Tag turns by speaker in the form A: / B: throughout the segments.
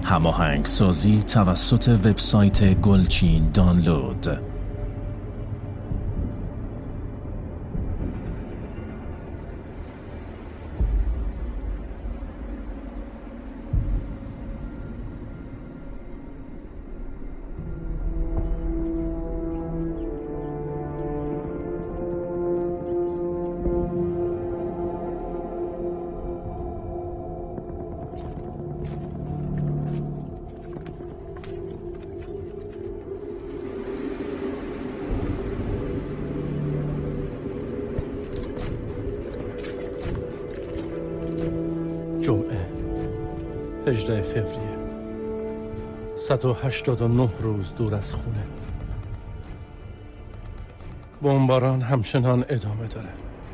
A: هماهنگسازی توسط وبسایت گلچین دانلود.
B: جمعه 18 فوریه، 189 روز دور از خونه. بمباران همچنان ادامه داره.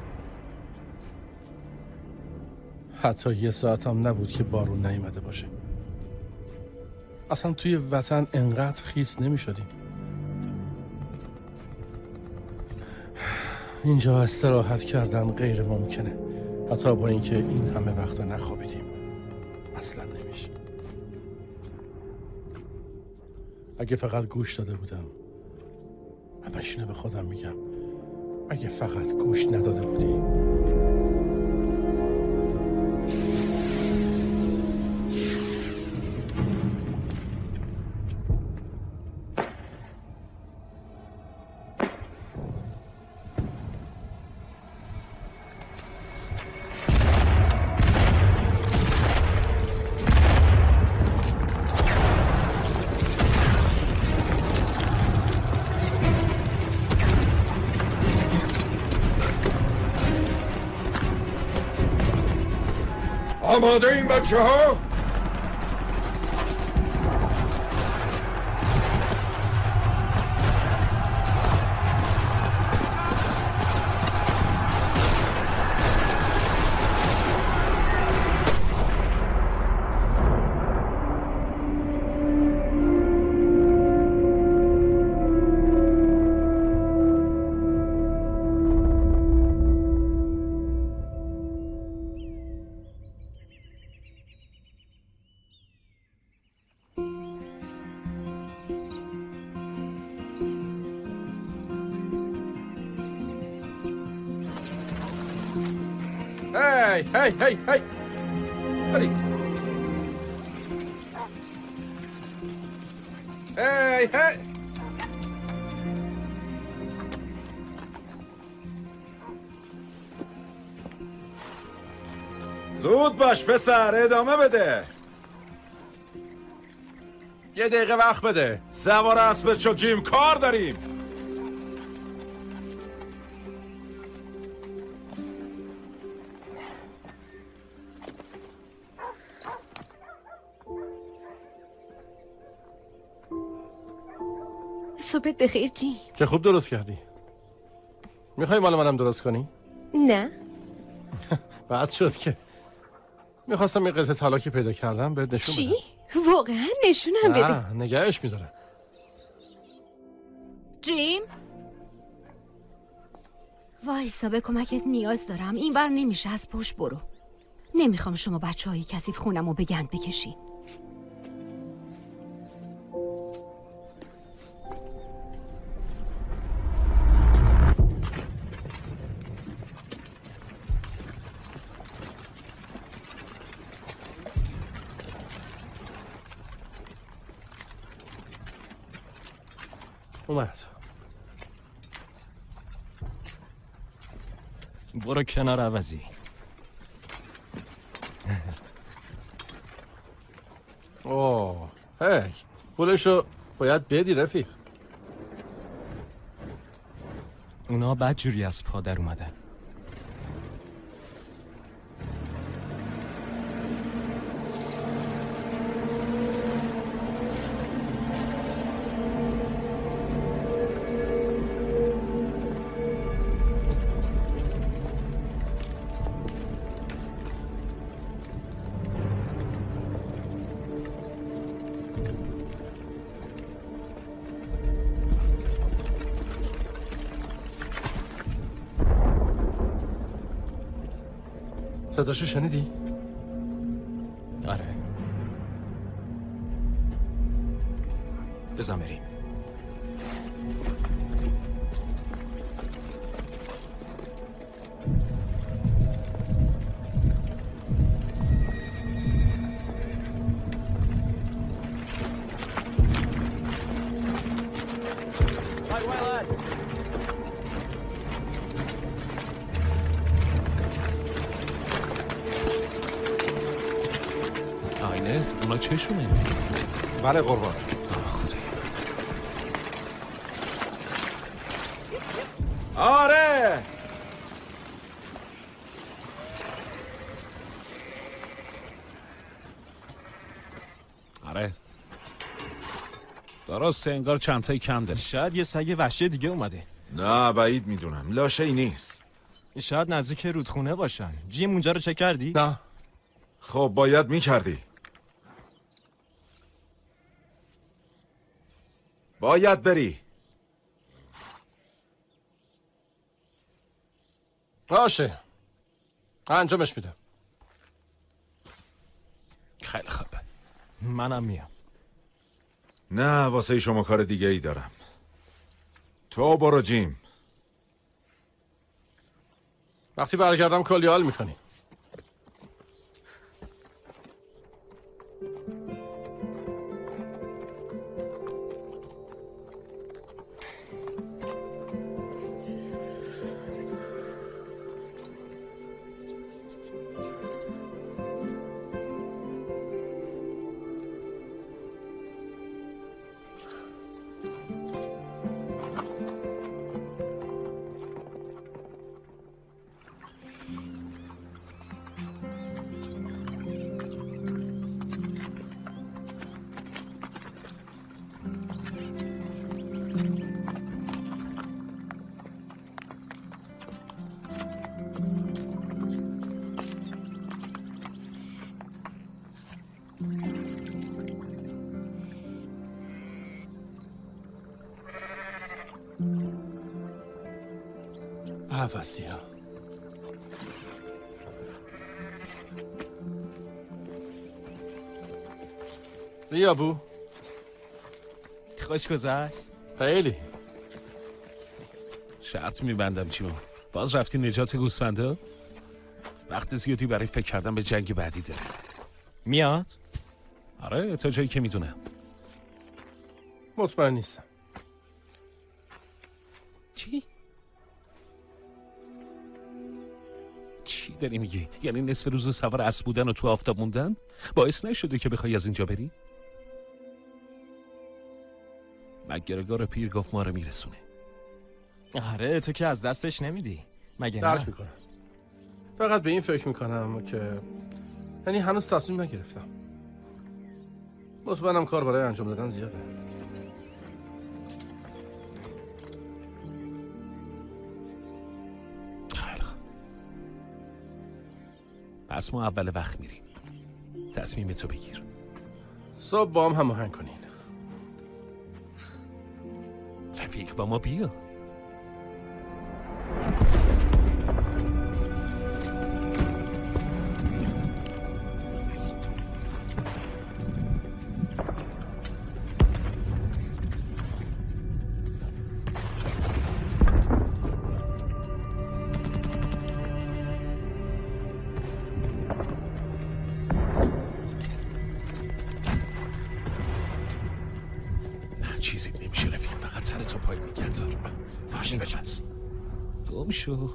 B: حتی یه ساعت هم نبود که بارون نیامده باشه. اصلا توی وطن انقدر خیس نمی شدیم. اینجا استراحت کردن غیر ممکنه، حتی با اینکه این همه وقت نخوابیدیم. اصلا نمیشه. اگه فقط گوش داده بودم، همش اینو به خودم میگم، اگه فقط گوش نداده بودی.
C: آماده این بچه ها؟ هی برید. هی زود باش پسر، ادامه بده.
B: یه دقیقه وقت بده.
C: سوار اسبت شو جیم، کار داریم.
D: صبحت بخیر جیم.
B: چه خوب درست کردی. میخوای مال منم درست کنی؟
D: نه.
B: بعد شد که میخواستم یه قطعه طلا که پیدا کردم بهت نشون بدم.
D: چی؟ واقعا نشونم بده.
B: نه، نگهش میدارم.
D: جیم وایسا، به کمکت نیاز دارم. این بر نمیشه، از پشت برو. نمیخوام شما بچه های کثیف خونم رو به گند بکشین.
B: اومد.
A: برو کنار عوضی.
B: اوه هی، پولشو باید بدی رفیق.
A: اونا بدجوری از پا در اومدن.
B: صداشو شنیدی؟
A: آره. بزن بریم.
E: آینت اونا چشونه؟
C: بله قربان. آره
E: آره درسته، انگار چند تایی کم داره.
A: شاید یه سگ وحشی دیگه اومده.
C: نه بعید میدونم، لاشه ای نیست.
A: شاید نزدیک رودخونه باشن. جیم اونجا رو چک کردی؟
B: نه.
C: خب باید میکردی. باید بری.
B: باشه، انجامش میدم.
E: خیلی خوبه.
A: منم میام.
C: نه واسه شما کار دیگه ای دارم. تو برو جیم.
B: وقتی برگردم کلی حال میکنی. عوضی‌ها. بیا بو.
A: خوش گذشت.
B: خیلی.
E: شرط میبندم چیمو. باز رفتی نجات گوسفندا؟ وقت زیادی برای فکر کردن به جنگ بعدی داره.
A: میاد؟
E: آره تا جایی که میدونم.
B: مطمئن نیستم.
E: چی داری میگی؟ یعنی نصف روز سوار اسب بودن و تو آفتاب موندن باعث نشده که بخوای از اینجا بری؟ مگرگار پیر گفت ما رو میرسونه.
A: آره تو که از دستش نمیدی مگه نه؟
B: درک میکنم. فقط به این فکر میکنم که یعنی هنوز تصمیم نگرفتم. مطمئنم کار برای انجام دادن زیاده.
E: خیلی خوب. پس ما اول وقت میریم. تصمیم تو بگیر.
B: صبح با هم هماهنگ کنین.
E: رفیق با ما بیا. چیزی نمیشه رفیق، فقط سر تو پای میگردار. باشه بچس گم شو.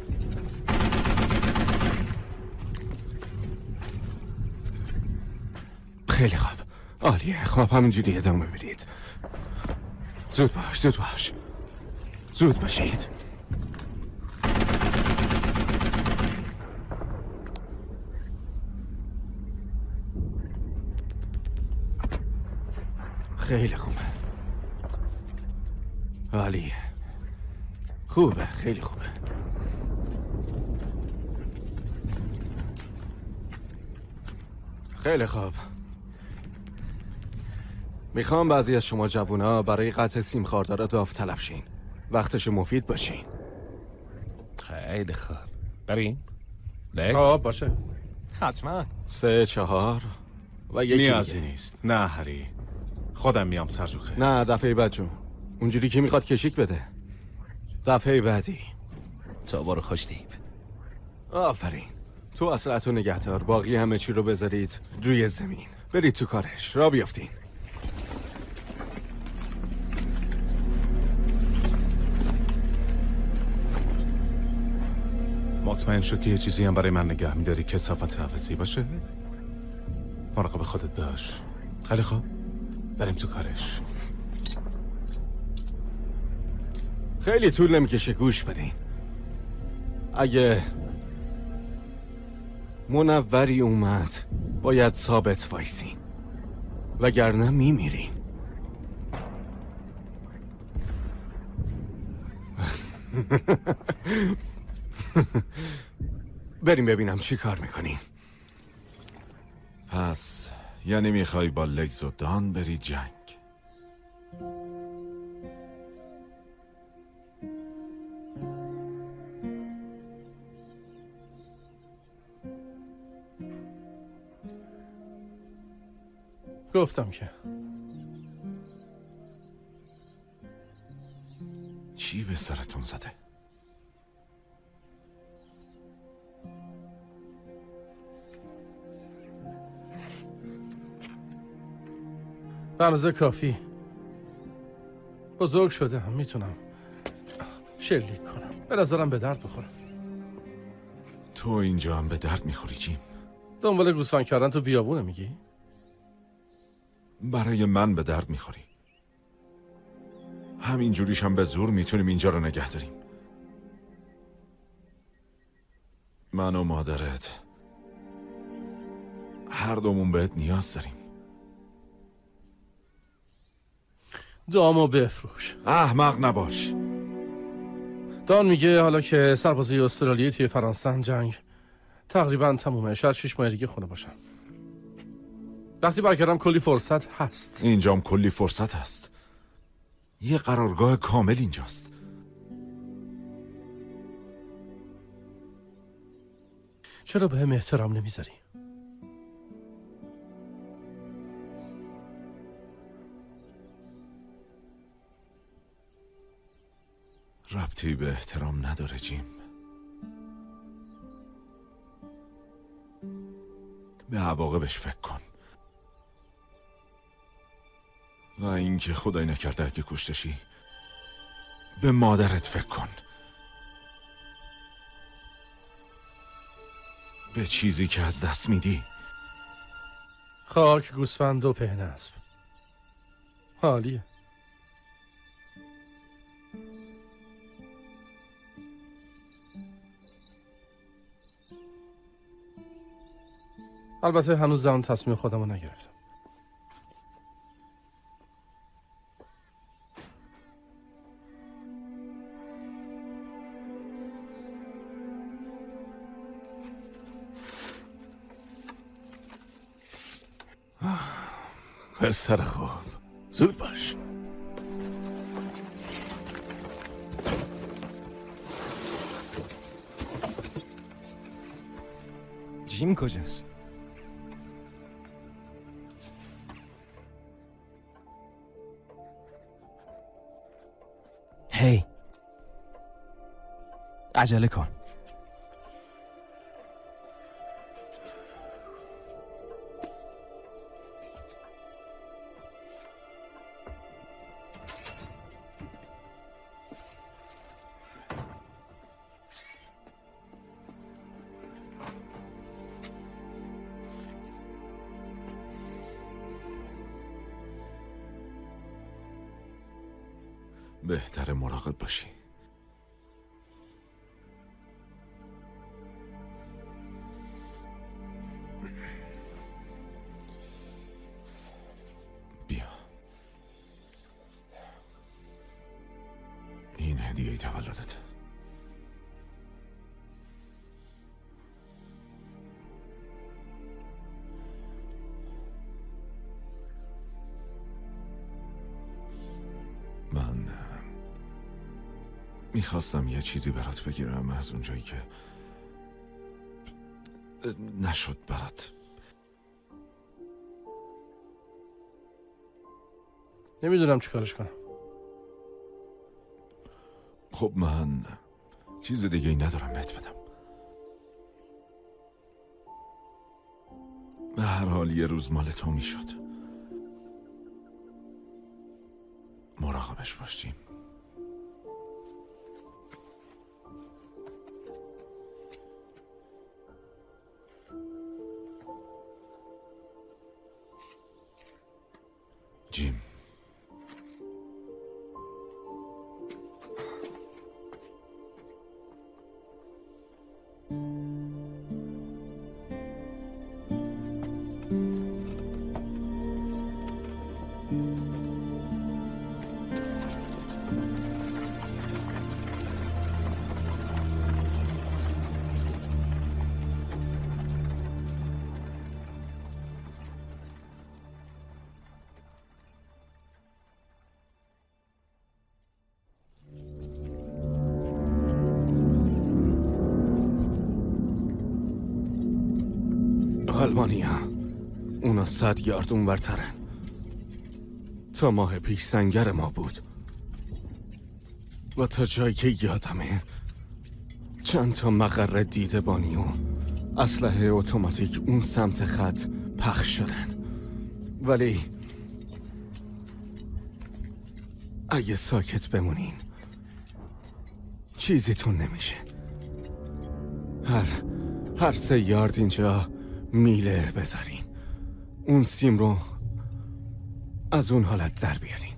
F: خیلی خوب، عالیه. خب همینجوری ادامه بدید. زود باش زود باشید. خیلی خوبه، عالیه، خوبه، خیلی خوبه. خیلی خوب. میخوام بعضی از شما جوونا برای قطع سیم خاردار داوطلب شین. وقتش مفید باشین.
E: خیلی خوب. بریم؟ لکس؟
B: باشه.
A: حتما.
F: 3 4 و یکی
G: نیازی
F: دیگه.
G: نیست. نه هری،
E: خودم میام سرجوخه.
F: نه دفعه بعد جون. اونجوری که میخواد کشیک بده. دفعه بعدی.
A: تو برو خوش دیب.
F: آفرین. تو اصلتو نگهدار. باقی همه چی رو بذارید روی زمین. برید تو کارش. را بیافتین.
E: مطمئن شو که یه چیزی هم برای من نگه میداری که کثافت حافظی باشه؟ مراقب خودت باش. خیلی خوب. بریم تو کارش.
F: خیلی طول نمیکشه گوش بدین. اگه منوری اومد باید ثابت وایسین وگرنه میمیرین. بریم ببینم چی کار میکنین.
C: پس یعنی میخوای با لگز و دان بری جنگ؟
B: گفتم که
C: چی به سرتون زده؟
B: به اندازه کافی بزرگ شده هم میتونم شلیک کنم. به نظرم به درد بخورم.
C: تو اینجا هم به درد میخوری جیم؟
B: دنبال گوسفند کردن تو بیابونه میگی؟
C: برای من به درد میخوری. همین جوریش هم به زور میتونیم اینجا رو نگه داریم. من و مادرت هر دومون بهت نیاز داریم.
B: دامو بفروش.
C: احمق نباش.
B: دان میگه حالا که سربازای استرالیایی توی فرانسه جنگ تقریبا تمومه. شاید 6 ماه دیگه خونه باشم. وقتی برگردم کلی فرصت هست.
C: اینجام کلی فرصت هست. یه قرارگاه کامل اینجاست.
B: چرا به هم احترام نمیذاری؟
C: ربطی به احترام نداره جیم. به عواقبش فکر کن. و اینکه خدای نکرده اگه کشتشی به مادرت فکر کن. به چیزی که از دست میدی.
B: خاک، گوسفند و پهنه اسب. حالیه. البته هنوز زمان تصمیم خودم رو نگرفتم.
E: پسر خوب، زود باش.
A: جیم کجاست؟ هی عجله کن.
C: بهتره مراقب باشی. بیا. این هدیه تولدت. من میخواستم یه چیزی برات بگیرم از اونجایی که نشد برات.
B: نمیدونم چی کارش کنم.
C: خب من چیز دیگه ای ندارم بهت بدم. به هر حال یه روز مال تو میشد. مراقبش باش جیم. جیم.
F: آلمانیا اونا 100 یارد اونورترن. تا ماه پیش سنگر ما بود و تا جایی که یادمه چند تا مقر دیدبانی و اسلحه اتوماتیک اون سمت خط پخش شدن. ولی اگه ساکت بمونین چیزیتون نمیشه. هر 3 یارد اینجا میله بذارین، اون سیم رو از اون حالت در بیارین.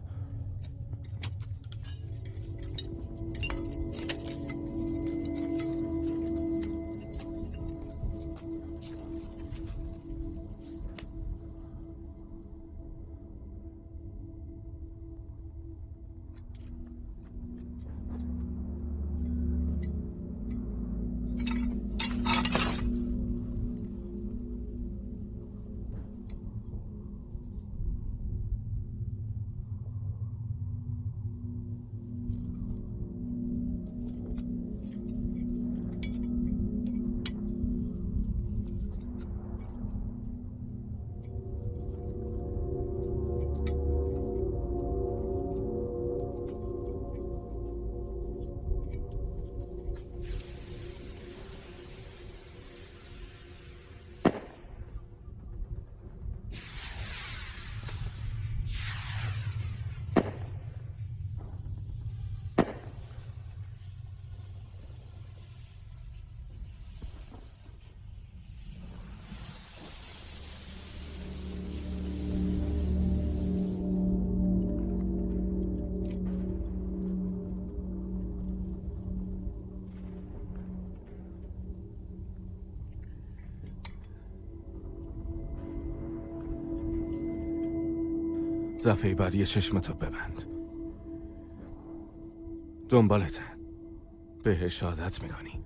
F: دفعه بعد یه چشمتو ببند. دنبالته. بهش عادت میکنی.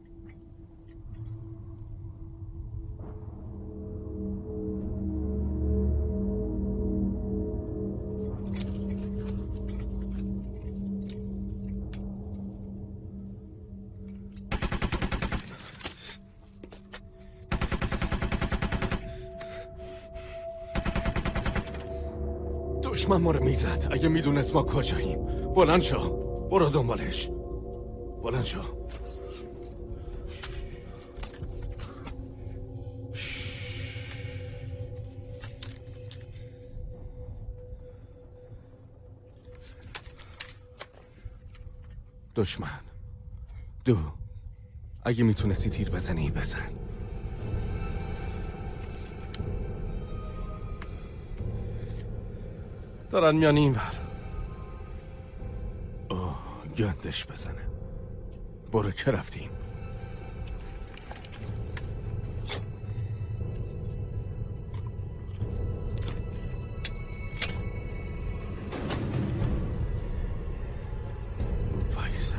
F: دشمن ما رو میزد. اگه میدونست ما کجاییم. بلند شو. برو دنبالش. بلند شو. دشمن. اگه میتونستی تیر بزنی بزن.
B: دارن میان این ور.
F: گندش بزنه. برو که رفتیم. وایسا.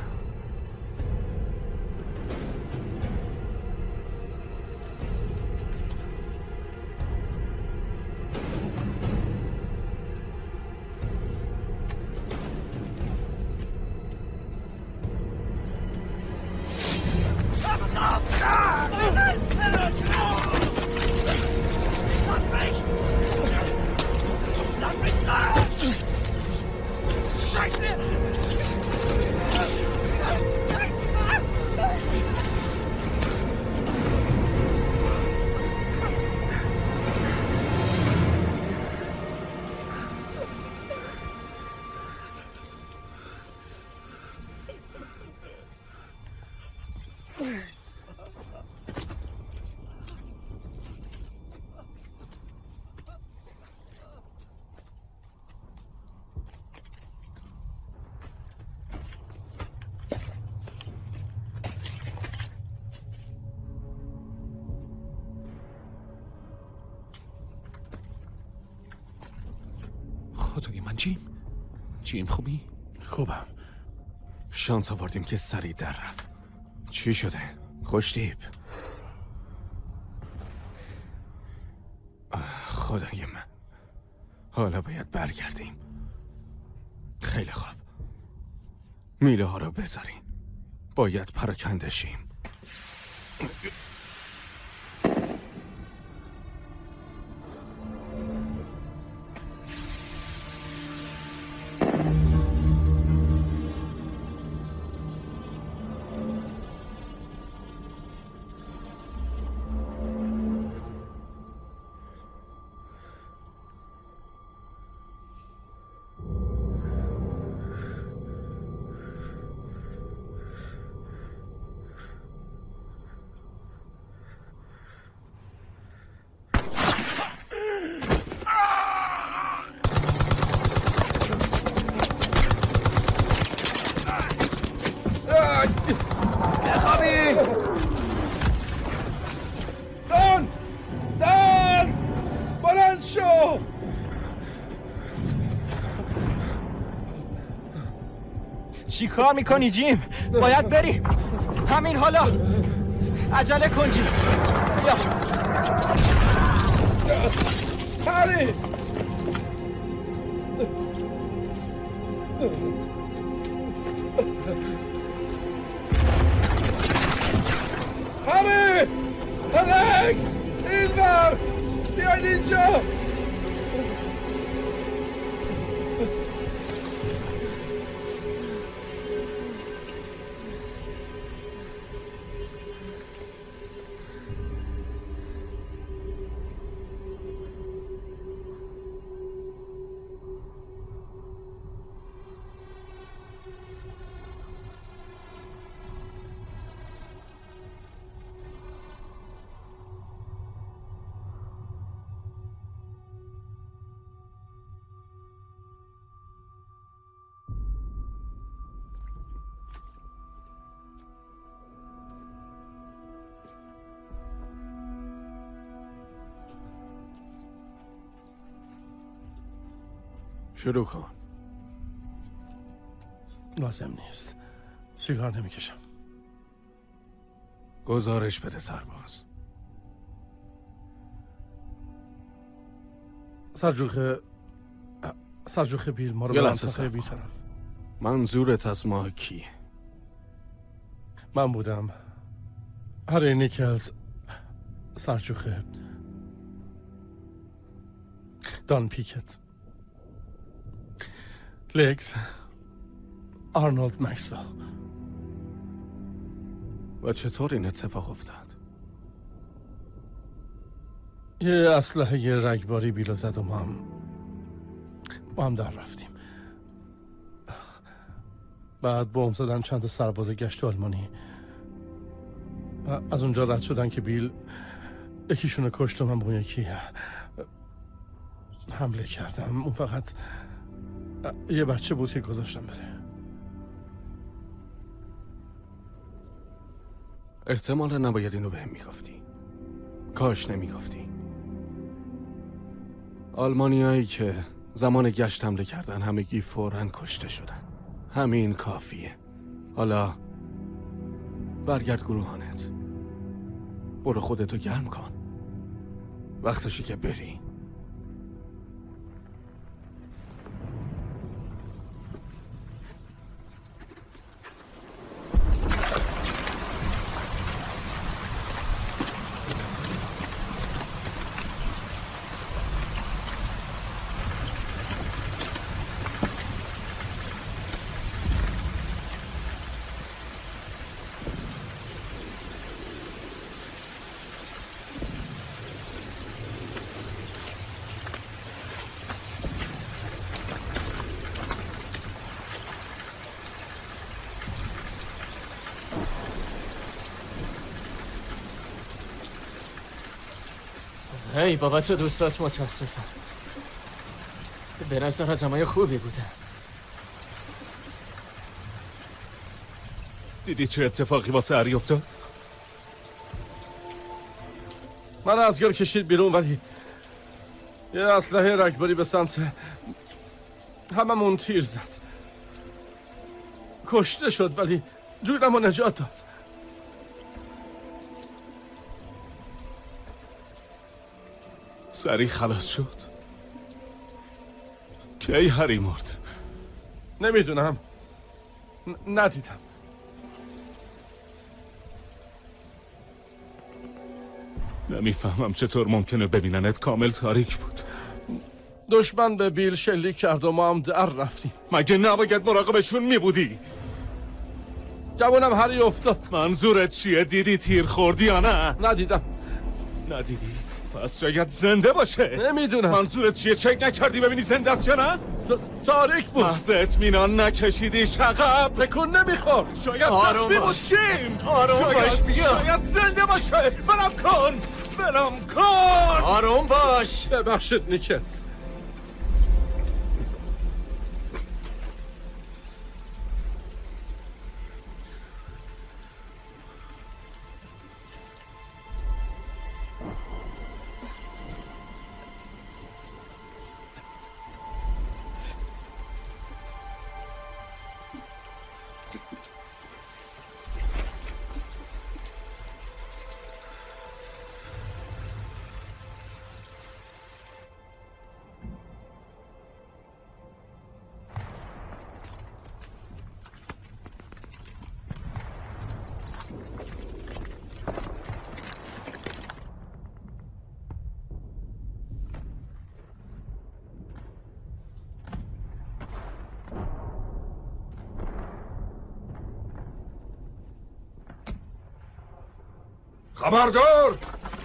F: خدای من. جیم خوبی؟
B: خوبم.
F: شانس آوردیم که سریع در رفت. چی شده؟ خوشتیپ؟ خدای من، حالا باید برگردیم. خیلی خوب، میله ها رو بذارین. باید پراکنده شیم.
B: دان بلند شو.
A: چی کار میکنی جیم؟ باید بریم همین حالا. عجله کن جیم. بیا
B: هری. هری! الکس! اینور! بیاید اینجا!
F: شروع کن.
B: لازم نیست. سیگار نمیکشم.
F: گزارش بده سرباز.
B: سرجوخه بیل ما رو
F: یه
B: به
F: لحظه
B: منطقه
F: صبر
B: بی
F: کن.
B: طرف.
F: منظورت از ما کیه؟
B: من بودم. هری نیکلز، سرجوخه، دان پیکت، لگز، آرنولد مکسول.
F: و چطور این اتفاق افتاد؟
B: یه اسلحه رگباری بیلو زد و ما هم در رفتیم. بعد بمب زدن چند تا سرباز گشت آلمانی. از اونجا رد شدن که بیل یکیشونو کشت و من به اون یکی حمله کردم. اون فقط یه بچه بود که گذاشتم بره.
F: احتمالا نباید اینو بهم میگفتی. کاش نمیگفتی. آلمانیایی که زمان گشت حمله کردن همگی فوراً کشته شدن. همین کافیه. حالا برگرد گروهانت. برو خودتو گرم کن. وقتشه که بری.
A: هی بابت دوستات متاسفم. به نظر آدمای خوبی بودن.
E: دیدی چه اتفاقی واسه هری افتاد؟
B: من از گل کشید بیرون ولی یه اسلحه رگباری به سمت هممون تیر زد. کشته شد ولی جونمو نجات داد.
E: سریع خلاص شد. کی هری مرد؟
B: نمیدونم. ندیدم.
E: نمیفهمم چطور ممکنه ببیننت کامل تاریک بود.
B: دشمن به بیل شلیک کرد و ما هم در رفتیم.
E: مگه نباید مراقبشون میبودی؟
B: جوانم هری افتاد.
E: منظورت چیه؟ دیدی تیر خوردی یا نه؟
B: ندیدم.
E: ندیدی؟ پس شاید زنده باشه.
B: نمیدونم.
E: منظورت چیه؟ چک نکردی ببینی زنده است یا نه؟
B: تاریک بود.
E: محض اطمینان نکشیدی شقب.
B: تکون نمیخورد.
E: شاید زخمی باشیم. شاید زنده باشه. بلم کن.
A: آروم باش.
B: ببخشید نیکت.
C: خبردار!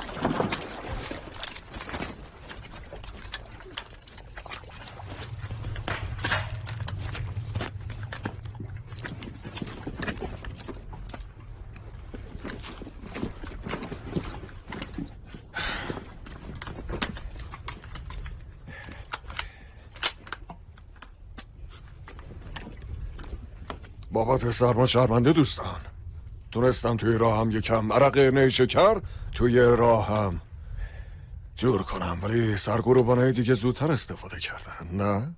C: بابت سرما شرمنده دوستان. تونستم توی راهم یکم عرق نیشکر توی راهم جور کنم، ولی سرگروبانای دیگه زودتر استفاده کردن. نه؟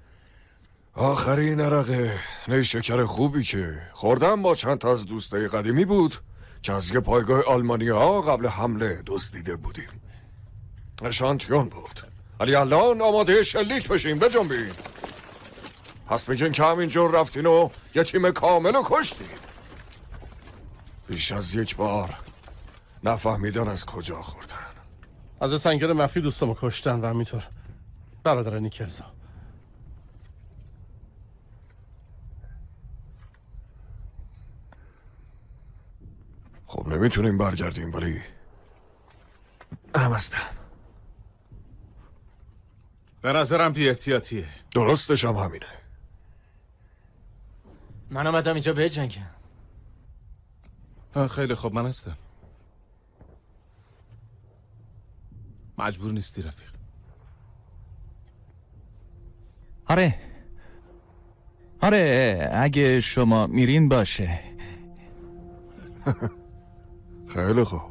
C: آخرین عرق نیشکر خوبی که خوردم با چند تا از دوستای قدیمی بود که از یه پایگاه آلمانی‌ها قبل حمله دزدیده بودیم. اشانتیون بود، ولی الان آماده شلیک بشیم. بجنبین. پس بگین که همینجور رفتین و یه تیم کامل رو کشتین. بیش از یک بار نفهمیدن از کجا خوردن.
B: از سنگر مخفی دوستامو کشتن و همینطور برادر نیکلزا.
C: خب نمیتونیم برگردیم، ولی هم هستم.
E: به نظرم بی احتیاطیه.
C: درستش هم همینه.
A: من آمدم اینجا بجنگم.
E: خیلی خوب، من هستم. مجبور نیستی رفیق.
G: آره اگه شما میرین باشه.
C: خیلی خوب.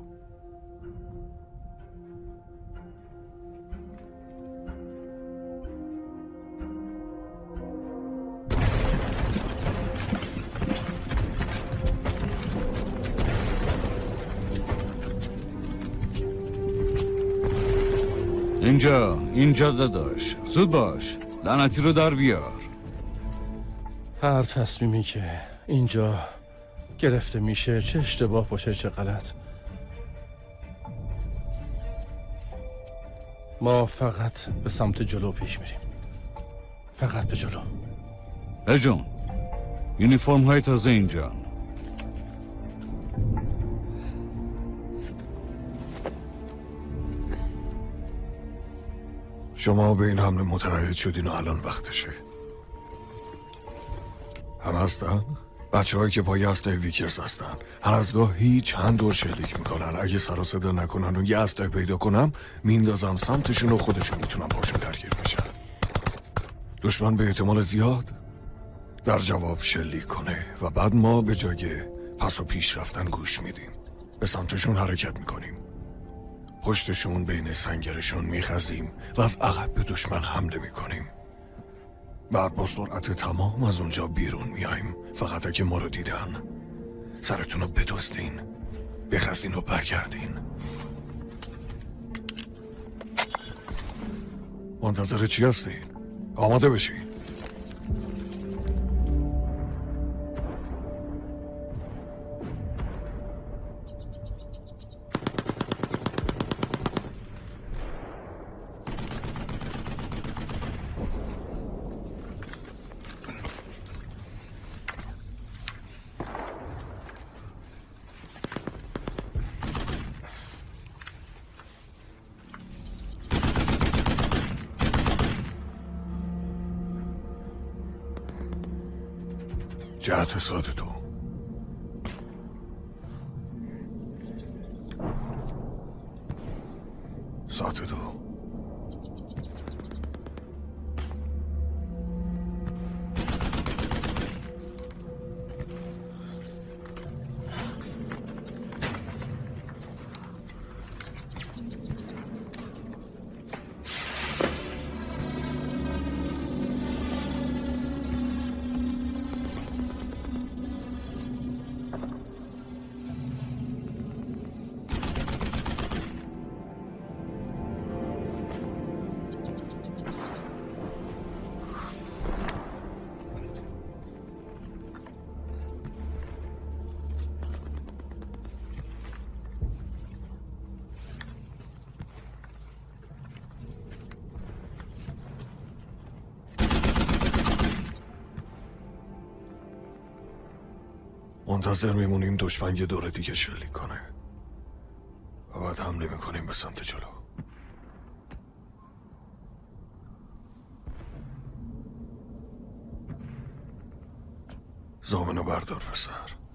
G: اینجا داداش، زود باش، لعنتی رو در بیار.
B: هر تصمیمی که اینجا گرفته میشه، چه اشتباه باشه چه غلط، ما فقط به سمت جلو پیش میریم. فقط به جلو.
G: جون، یونیفرم های تازه اینجا.
C: شما به این حمله متعهد شدین و الان وقتشه. هم هستن؟ بچه هایی که پای اسلحه ویکرز هستن. هر از گاهی چند دور شلیک میکنن. اگه سر و صدا نکنن و یه اسلحه پیدا کنم میندازم سمتشون و خودشون میتونم باشون درگیر بشن. دشمن به احتمال زیاد در جواب شلیک کنه و بعد ما به جای پس و پیش رفتن گوش میدیم. به سمتشون حرکت میکنیم. پشتشون بین سنگرشون میخزیم و از عقب به دشمن حمله میکنیم. بعد با سرعت تمام از اونجا بیرون میایم. فقط اگه ما رو دیدن سرتون رو بدزدین، بخستین و برگردین. منتظر چی هستین؟ آماده بشین. جهت ساده تو. ساده تو. منتظر میمونیم دشمن یه دور دیگه شلیک کنه و بعد حمله میکنیم به سمت جلو. زامنو بردار پسر.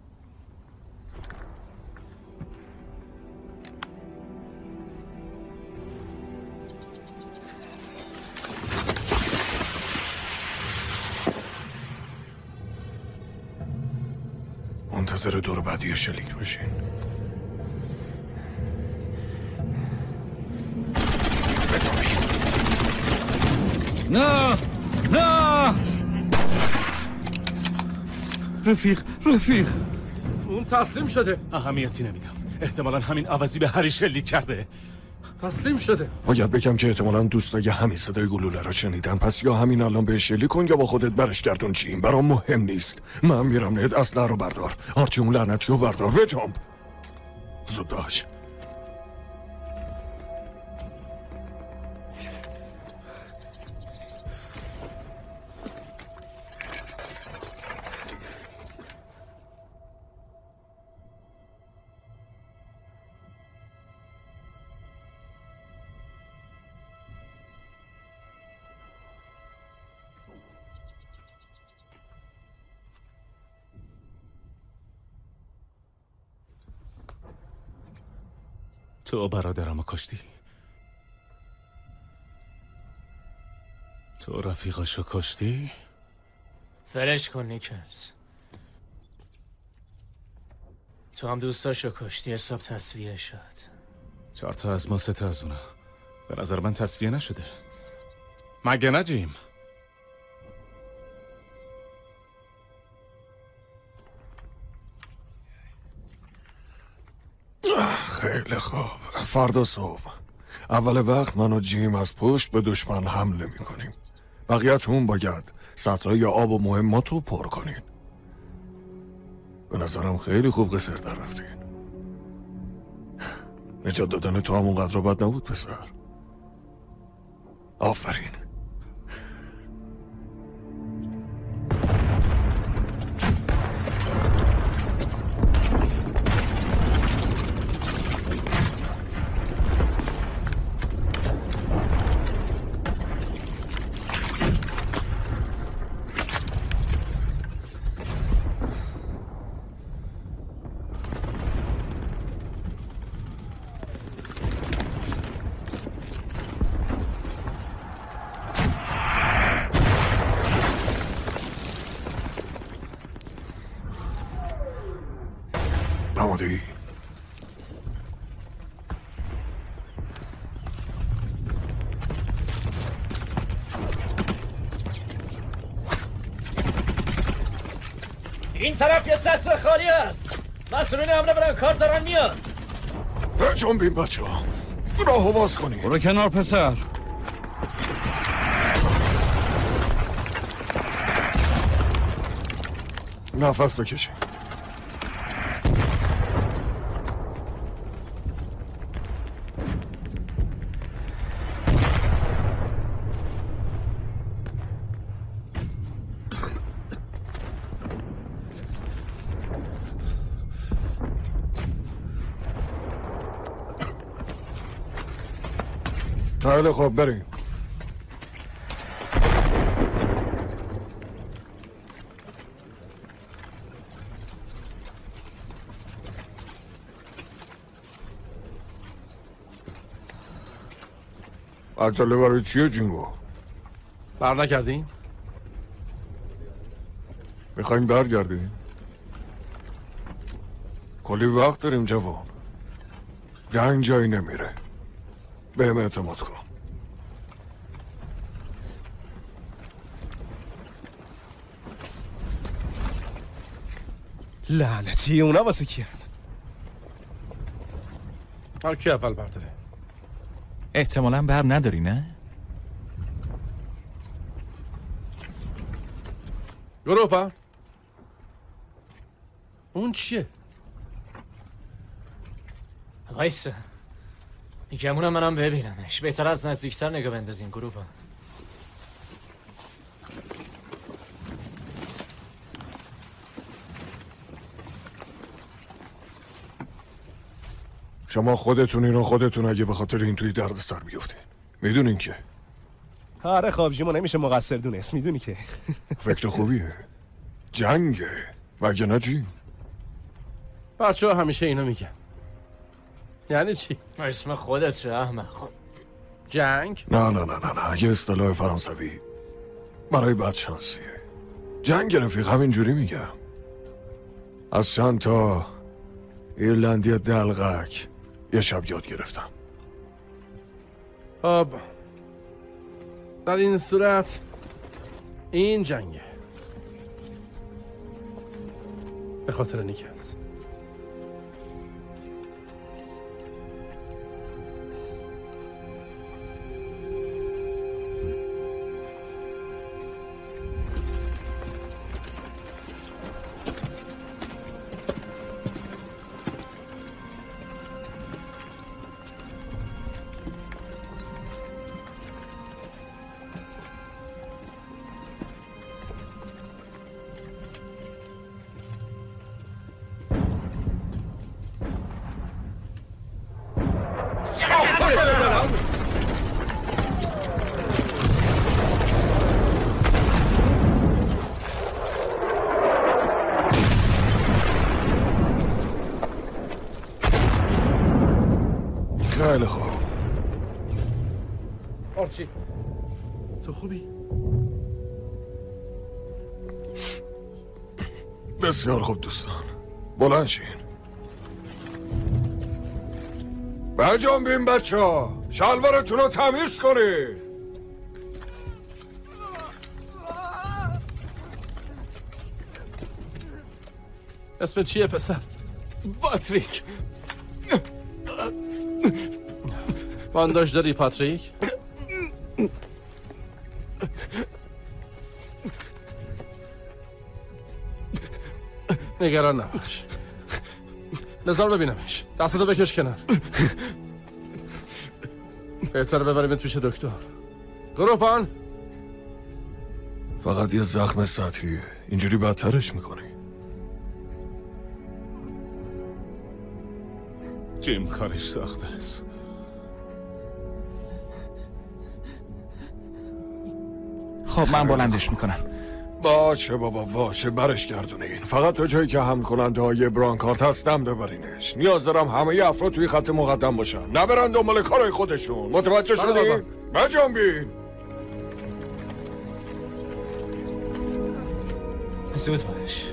C: منتظر دور بعدی شلیک باشین.
G: نه نه رفیق
B: اون تسلیم شده.
E: اهمیتی نمیدم. احتمالاً همین عوضی به هری شلیک کرده.
B: تسلیم شده.
C: باید بگم که احتمالاً دوستای همین صدای گلوله رو شنیدن، پس یا همین الان بهش شلیک کن یا با خودت برش گردون. چیم برام مهم نیست. من میرم. نهد اسلحه رو بردار. آرچی اون لعنتی رو بردار. بجنب. زود باش.
E: تو برادرمو کشتی. تو رفیقاشو کشتی.
H: فرش کن نیکلز. تو هم دوستاشو کشتی. حساب تصفیه شد.
E: 4 تا از ما 3 تا از اونا. به نظر من تصفیه نشده. مگه نه جیم؟
C: خیلی خوب. فردا صبح اول وقت من و جیم از پشت به دشمن حمله میکنیم. بقیه‌تون باید سطرهای آب و مهماتو پر کنین. به نظرم خیلی خوب قصر در رفتین. نجات دادن تو هم اونقدر بد نبود پسر. آفرین. آماده ای؟
H: این طرف یه سطح خالی است. مسئولین حمله برن کار دارن میاد.
C: بجنبین بچه ها، راهو باز کنین.
G: برو کنار پسر.
C: نفس بکشین. خیلی خوب بریم. عجله برای چیه جینگو؟
B: بر نکردیم؟
C: میخوایم برگردیم؟ کلی وقت داریم جوان. جنگ جایی نمیره. بهم اعتماد کن.
F: لعنتی اونا واسه کیه؟
B: هر کی اول برداره.
I: احتمالاً بر نداری نه؟
B: گروپا اون چیه؟
H: وایسا. گمونم منم ببینمش. بهتر از نزدیکتر نگاه بندازین گروپا.
C: شما خودتونین و خودتون اگه به خاطر این توی درد سر بیفتین. میدونین که
F: آره خب جیمو نمیشه مقصر دونست، میدونی که.
C: فکر خوبیه. جنگه مگه نه جیم؟
B: بچه ها همیشه اینو میگن. یعنی چی؟
H: اسم خودت چه احمق؟
B: جنگ؟
C: نه یه اصطلاح فرانسوی برای بدشانسیه. جنگ رفیق همینجوری میگم. از چند تا ایرلندی دلغک یه شب یاد گرفتم.
B: خب در این صورت این جنگه به خاطر نیکلز.
C: خیلی خوب.
B: آرچی تو خوبی؟
C: بسیار خوب دوستان، بلند شین. بجنبین بچه ها، شلوارتون رو تمیز کنید.
B: اسم چیه پسر؟
F: پاتریک.
B: بانداژ داری پاتریک؟ نگران نباش. بذار ببینمش. دستتو بکش کنار. بهتره ببریم پیش دکتر. گروپان
C: فقط یه زخم سطحیه، اینجوری بدترش میکنی.
E: جیم کارش سخت است.
I: خب من بلندش میکنم.
C: باشه بابا باشه، برش گردونین. فقط تا جایی که حمل کننده های برانکارت هستم ببرینش. نیاز دارم همه افراد توی خط مقدم باشن، نبرن دنبال کارهای خودشون. متوجه شدین؟ بجنبین.
H: زود باش.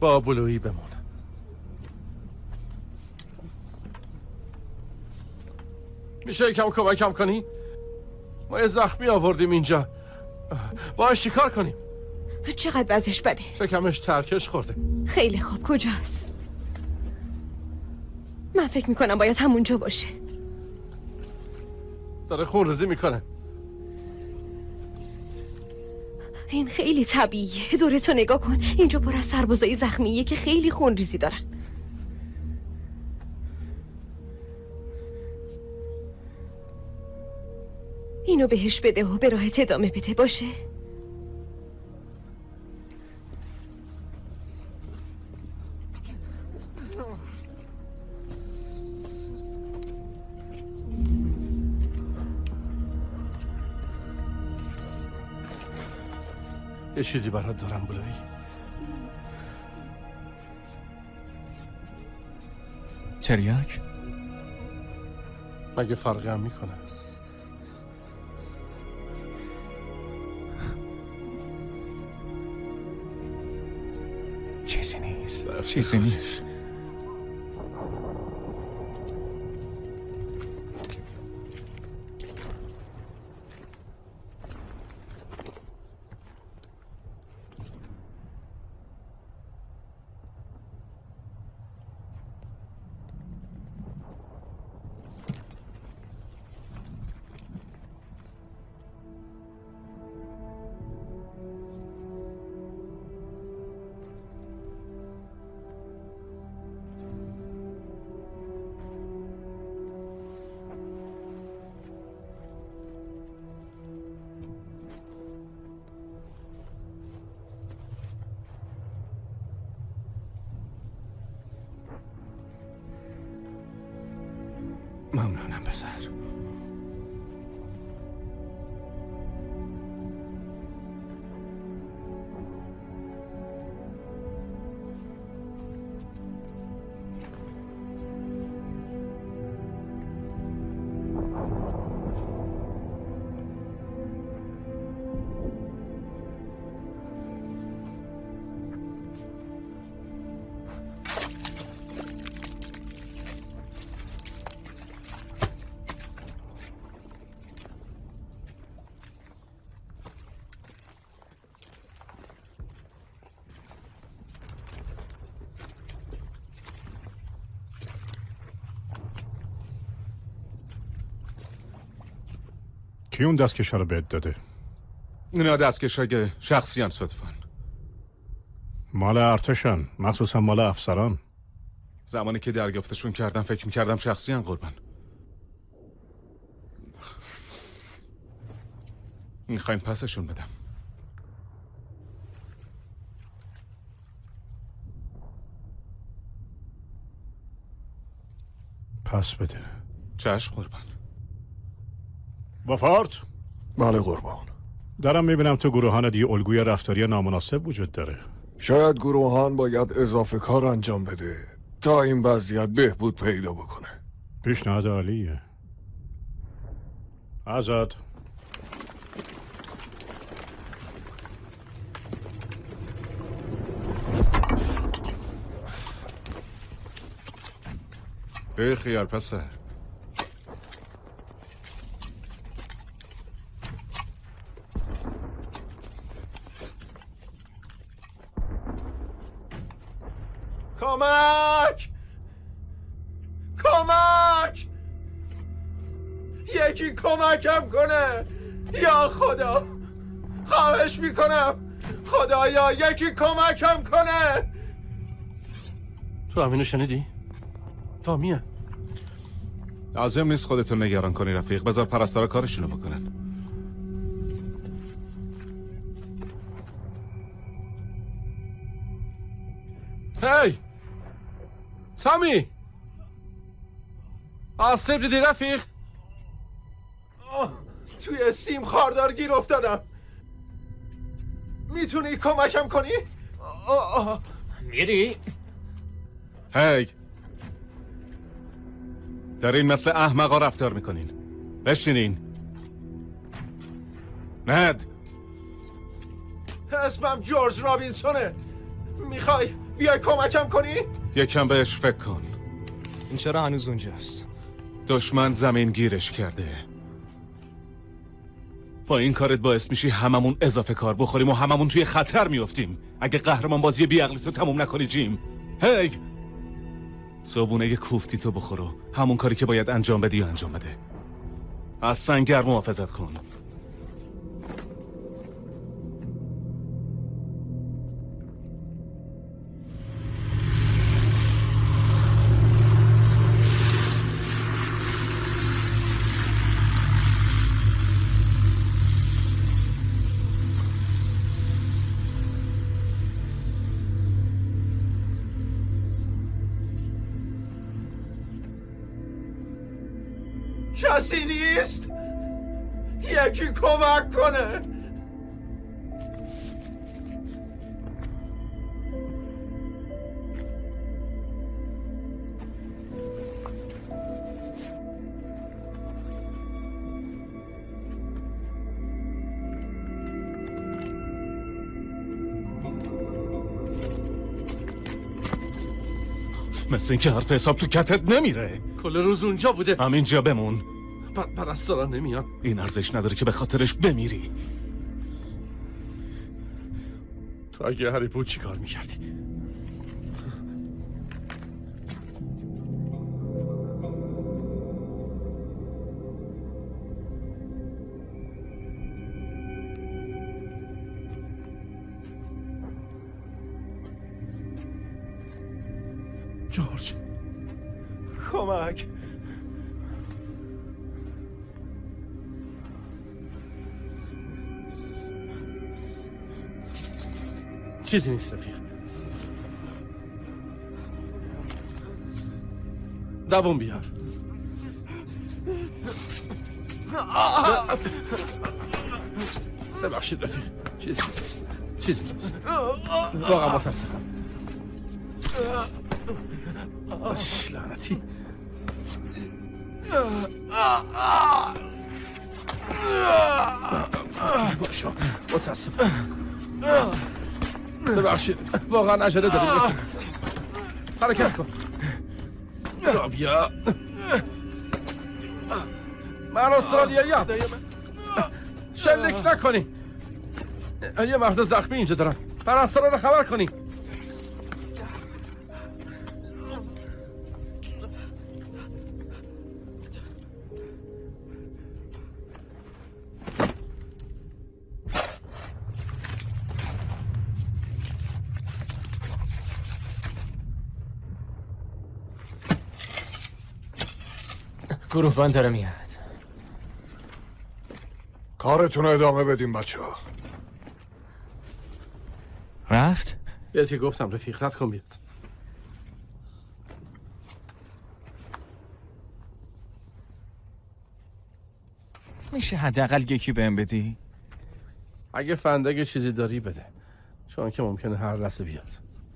B: با بلویی بمون. میشه یکم کمکم کنی؟ ما یه زخمی آوردیم اینجا، باهاش چیکار کنیم؟
D: چقدر وضعش بده؟
B: شکمش ترکش خورده.
D: خیلی خوب، کجاست؟ من فکر میکنم باید همونجا باشه.
B: داره خونریزی میکنه.
D: این خیلی طبیعیه. دورتو نگاه کن، اینجا پر از سربازای زخمیه که خیلی خونریزی دارن. اینو بهش بده و به راحت ادامه بده، باشه؟
B: یه چیزی برات دارم بلوی.
I: تریاک؟
B: مگه فرقی هم میکنه؟
I: چیزی نیست. چیزی نیست. ممنونم پسر.
J: کی اون دستکشا رو بهت داده؟
E: اینا دستکشای شخصی هن صدفاً.
J: مال ارتشن، مخصوصا مال افسران.
E: زمانی که دریافتشون کردم فکر میکردم شخصی هن قربان. میخوایم پسشون بدم.
J: پس بده.
E: چشم قربان.
J: وفارت؟
C: بله قربان.
J: دارم میبینم تو گروهان یه الگوی رفتاری نامناسب وجود داره.
C: شاید گروهان باید اضافه کار انجام بده تا این وضعیت بهبود پیدا بکنه.
J: پیشنهاد عالیه. آزاد.
E: به خیال پسر.
A: کمک! کمک! یکی کمکم کنه! یا خدا! خواهش میکنم! خدایا یکی کمکم کنه!
B: تو همینو شنیدی؟ تامیه.
E: لازم نیست خودتون نگران کنی رفیق. بذار پرستارا کارشونو بکنن.
B: هی! تامی! آسیب دیدی رفیق؟
A: توی سیم خاردار گیر افتادم. میتونی کمکم کنی؟
H: میری؟
E: هی! دارین مثل احمقا رفتار میکنین. بشینین. ند!
A: اسمم جورج رابینسونه. میخوای بیای کمکم کنی؟
E: یکم بهش فکر کن.
H: این چرا هنوز اونجاست؟
E: دشمن زمین گیرش کرده. با این کارت باعث میشی هممون اضافه کار بخوریم و هممون توی خطر میافتیم اگه قهرمان بازی بیعقلی تو تموم نکنی جیم. هی صبونه کوفتی تو بخور و همون کاری که باید انجام بدی انجام بده. از سنگر محافظت کن.
A: کسی نیست؟ یکی کمک کنه.
E: مثل اینکه حرف حساب تو کتت نمیره.
B: کل روز اونجا بوده.
E: همینجا بمون.
B: پرستاران نمیان.
E: این ارزش نداره که به خاطرش بمیری.
B: تو اگه هری بود چی کار میکردی؟ جورج
A: کمک.
B: چیزی نیست رفیق. دووم بیار. ببخشید رفیق. چیزی نیست. چیزی نیست. واقعا متاسفم. لعنتی. باشا متاسفم. ببخشید واقعا عجله داریم. حرکت کن. رابیا من استرالیاییم. شلیک نکنی. یه مرد زخمی اینجا دارم. پرستارا رو خبر کنی.
H: گروه بند داره میاد.
C: کارتون ادامه بدیم بچه ها.
I: رفت؟
B: بیاد که گفتم رفیق رد کن بیاد.
I: میشه حداقل یکی بهم بدی؟
B: اگه فندق چیزی داری بده، چون که ممکنه هر لحظه بیاد.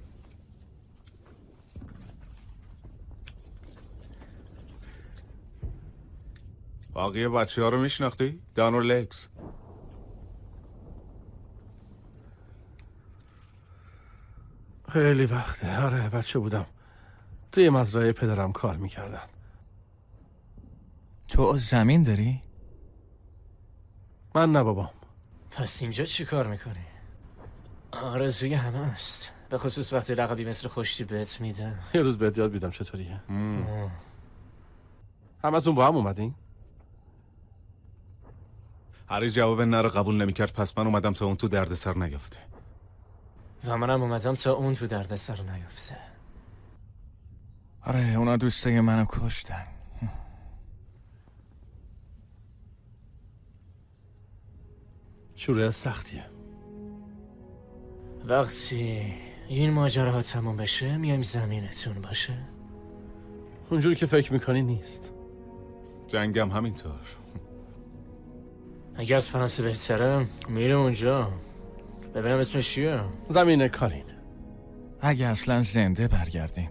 E: باقی بچه ها رو میشناختی؟ دان و لکس.
B: خیلی وقته. آره بچه بودم توی مزرعه پدرم کار میکردن.
I: تو زمین داری؟
B: من نه بابام.
H: پس اینجا چی کار میکنی؟ آرزوی همه است، به خصوص وقتی لقبی مثل خشتی بهت میدن.
B: یه روز بهت یاد میدم چطوریه. همتون با هم اومدین؟
E: هری جواب نه رو قبول نمیکرد، پس من اومدم تا اون تو دردسر نیفته.
H: و منم اومدم تا اون تو دردسر نیفته.
I: آره اونا دوستای منو کشتن.
B: شروع سختیه.
H: وقتی این ماجراها تموم بشه میایم زمینتون باشه.
B: اونجوری که فکر میکنی نیست.
E: جنگم همینطور.
H: اگه از فرانسه بهتره میرم اونجا ببینم اسمش چیه.
B: زمین کالین.
I: اگه اصلا زنده برگردیم.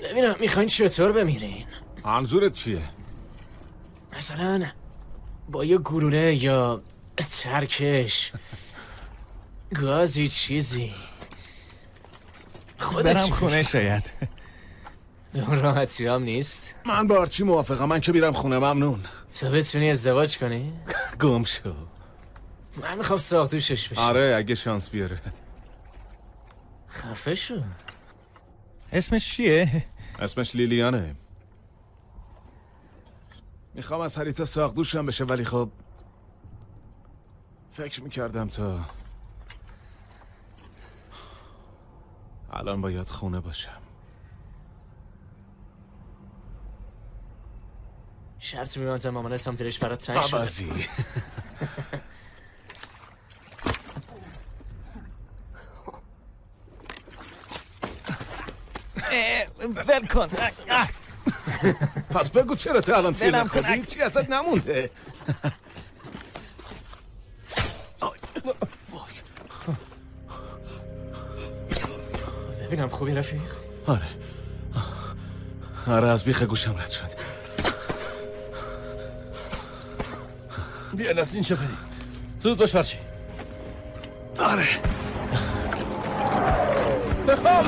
H: ببینم میخواین چطور بمیرین؟
E: منظورت چیه؟
H: مثلا با یه گلوله یا ترکش، گازی چیزی.
I: برم خونه شاید.
H: به اون راحتی هم نیست.
E: من با آرچی موافقم. من که میرم خونه. ممنون.
H: تو بتونی ازدواج کنی؟
E: گم شو.
H: من میخوام ساقدوشش بشم.
E: آره اگه شانس بیاره.
H: خفه شو.
I: اسمش چیه؟
E: اسمش لیلیانه. میخوام از هریتا ساقدوشم بشه، ولی خب فکر میکردم تا الان باید خونه باشم.
H: شرط میبندم مامانت هم دلش برات تنگ شده.
E: بابازی.
I: ول کن.
E: پس بگو چرا تا الان تیر نخوردی؟ چی ازت نمونده؟
H: ببینم خوبی رفیق؟
E: آره از بیخ گوشم رد شد.
B: بیا از این چه پری. زود باش هرچی.
E: آره
B: بخوام.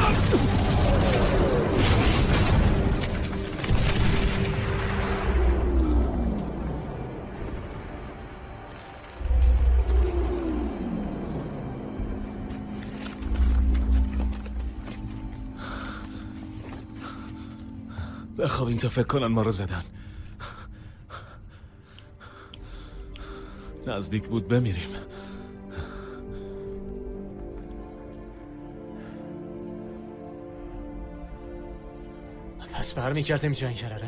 E: بخوابین تا فکر کنن ما رو زدن. نزدیک بود بمیریم.
H: پس برمیگردیم جنگلره؟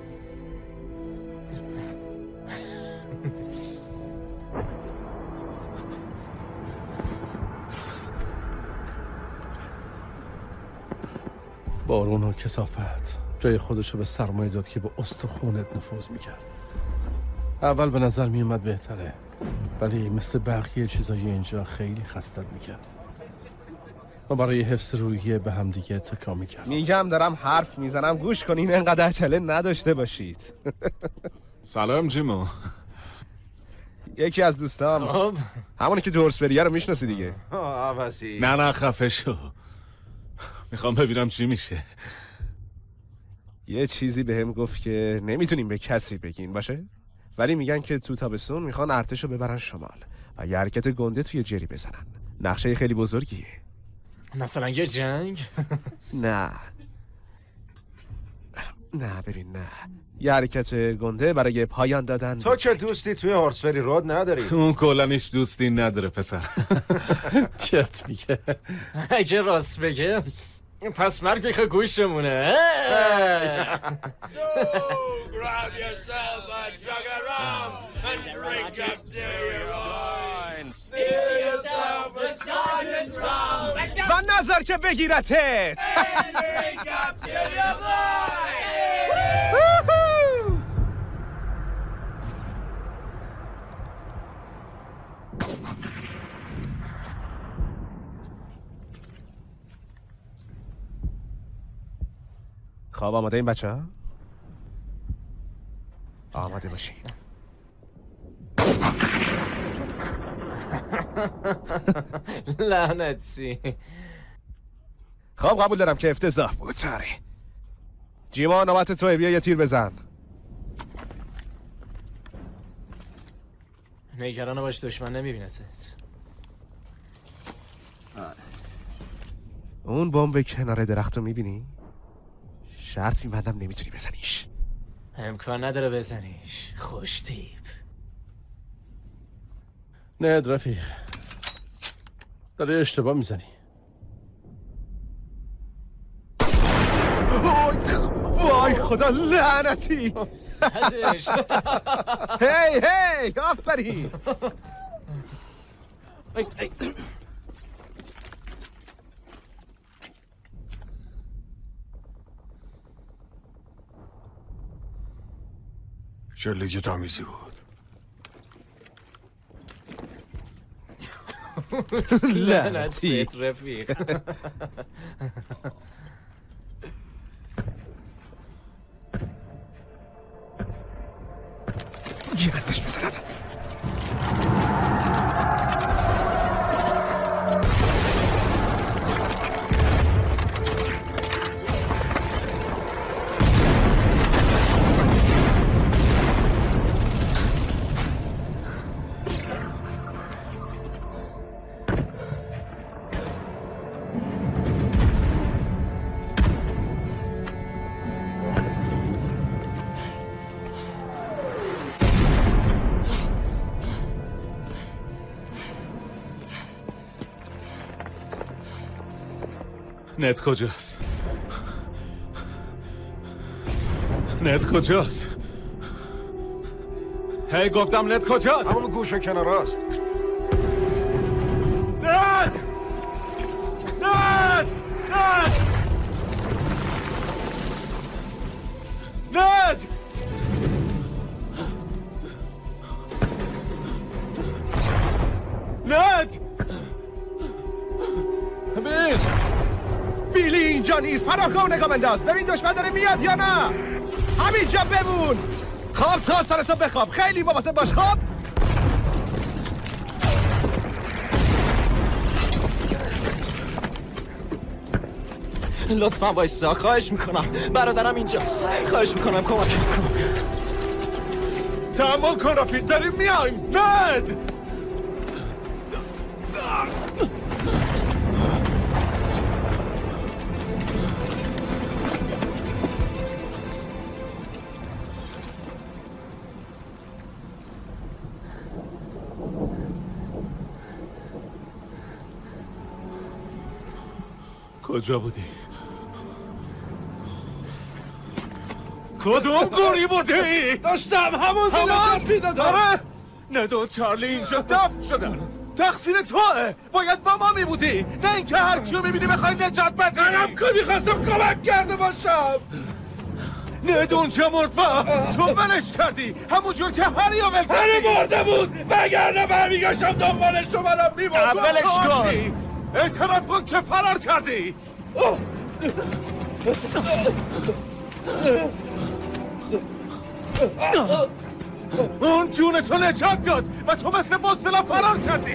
B: بارون و کثافت جای خودشو به سرمایه داد که به استخونت نفوذ میکرد. اول به نظر میومد بهتره، ولی مثل بقیه چیزای اینجا خیلی خستت میکرد. و برای حفظ روحیه به هم دیگه تکا میکرد.
A: میگم دارم حرف میزنم گوش کنین، انقدر عجله نداشته باشید.
E: سلام جیمو.
A: یکی از دوستام.
H: خب
A: همونی که دورسبریه رو میشناسی دیگه.
K: عوضی.
E: نه خفه شو. میخوام ببینم چی میشه.
A: یه چیزی بهم گفت که نمیتونیم به کسی بگین باشه، ولی میگن که تو تابستون میخوان ارتشو ببرن شمال و یه حرکت گنده توی جری بزنن. نقشه خیلی بزرگیه.
H: مثلا یه جنگ؟
A: نه ببین نه، یه حرکت گنده برای پایان دادن.
K: تو که دوستی توی هورسفری رود نداری.
E: اون کلن هیچ دوستی نداره پسر.
B: چرت میگه.
H: اگه راست بگه پس مرگ بیخه گوشمونه.
A: و نظر که بگیرتت. خب آماده این بچه ها؟ آماده باشین.
H: لعنتی.
A: خب قبول دارم که افتضاح بود. تاره جیما نوبت توه، بیا یه تیر بزن.
H: نگران باش دشمن نمیبینتت.
A: اون بمب کنار درخت رو میبینی؟ شرط میبندم نمیتونی بزنیش.
H: امکان نداره بزنیش. خوش تیپ.
B: نه رفیق، داره اشتباه میزنی.
A: وای خدا لعنتی.
H: زدش.
A: هی آفرین.
C: شلیک تمیزی بود.
H: لعنت بهت رفیق.
E: نت کجاست؟ نت کجاست؟ هی گفتم نت کجاست؟
K: همون گوشه کنار است.
E: نت! نت! نت! نت! نت!
A: بیلی اینجا نیست. پناهگاه نگاه بنداز. ببین دشمن داره میاد یا نه. همینجا بمون. خواب تا سرتو بخواب. خیلی مواظب باش. خواب.
H: لطفاً وایسا، خواهش میکنم. برادرم اینجاست. خواهش میکنم کمک کن.
E: تحمل کن رفیق، داریم میایم. نت! کجا بودی؟ کدوم گوری بودی؟
B: داشتم همون
E: دلتی داره؟ ندو چارلی اینجا دفن شدن. تقصیر توه. باید با ما میبودی، نه اینکه هر کیو میبینی بخوای نجات بدی.
B: منم که میخواستم کمک کرده باشم.
E: ندون چه مرد تو ولش کردی همونجور که هری ول کردی.
B: هری مرده بود، وگرنه برمیگشتم دنبالش و منم میبردم.
E: ولش کن. اعتراف کن که فرار کردی. اون جونتو نجات داد و تو مثل بزدلا فرار کردی.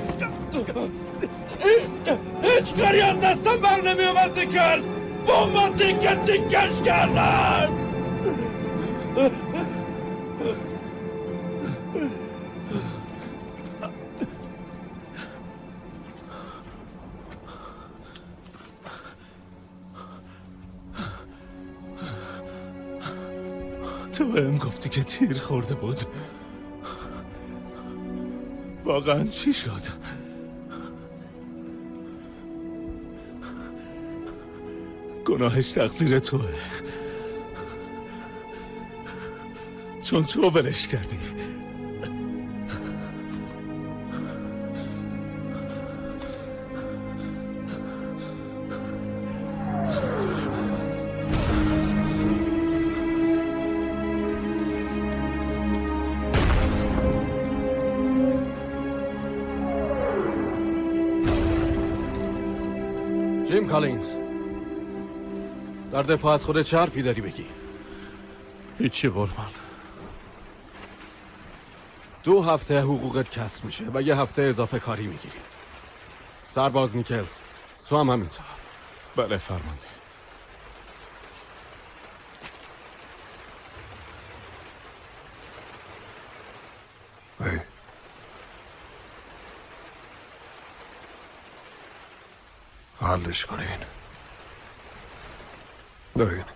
B: هیچ کاری از دستم بر نمیومد دیکرز. بمبا تیکه تیکش کردن.
E: تو بهم گفتی که تیر خورده بود. واقعا چی شد؟ گناهش تقصیر توه، چون تو ولش کردی.
F: جیم کالینز، در دفاع از خودت چه حرفی داری بگی؟
B: هیچی قربان.
F: 2 هفته حقوقت کسر میشه و 1 هفته اضافه کاری میگیری. سرباز نیکلز، تو هم همینطور.
E: بله فرمانده.
C: حلش کنین. دارین.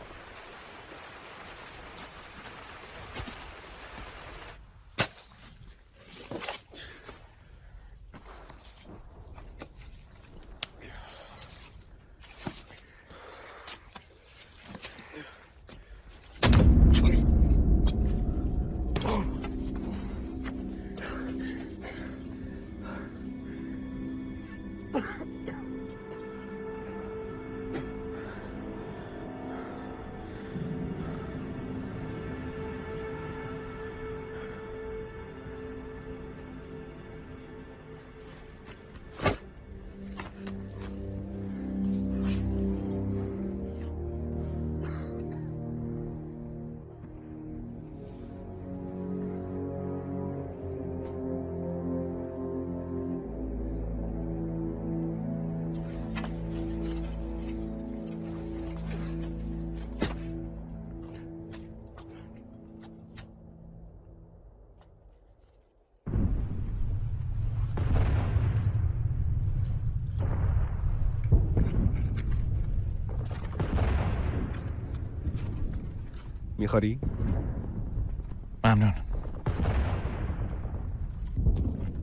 A: میخوری؟
I: ممنون.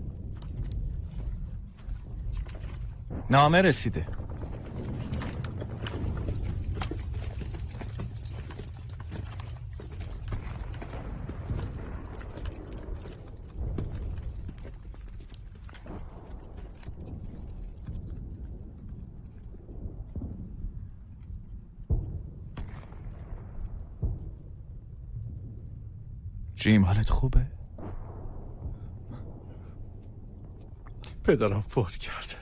I: نامه رسیده. جیم حالت خوبه؟
B: پدرم فوت کرده.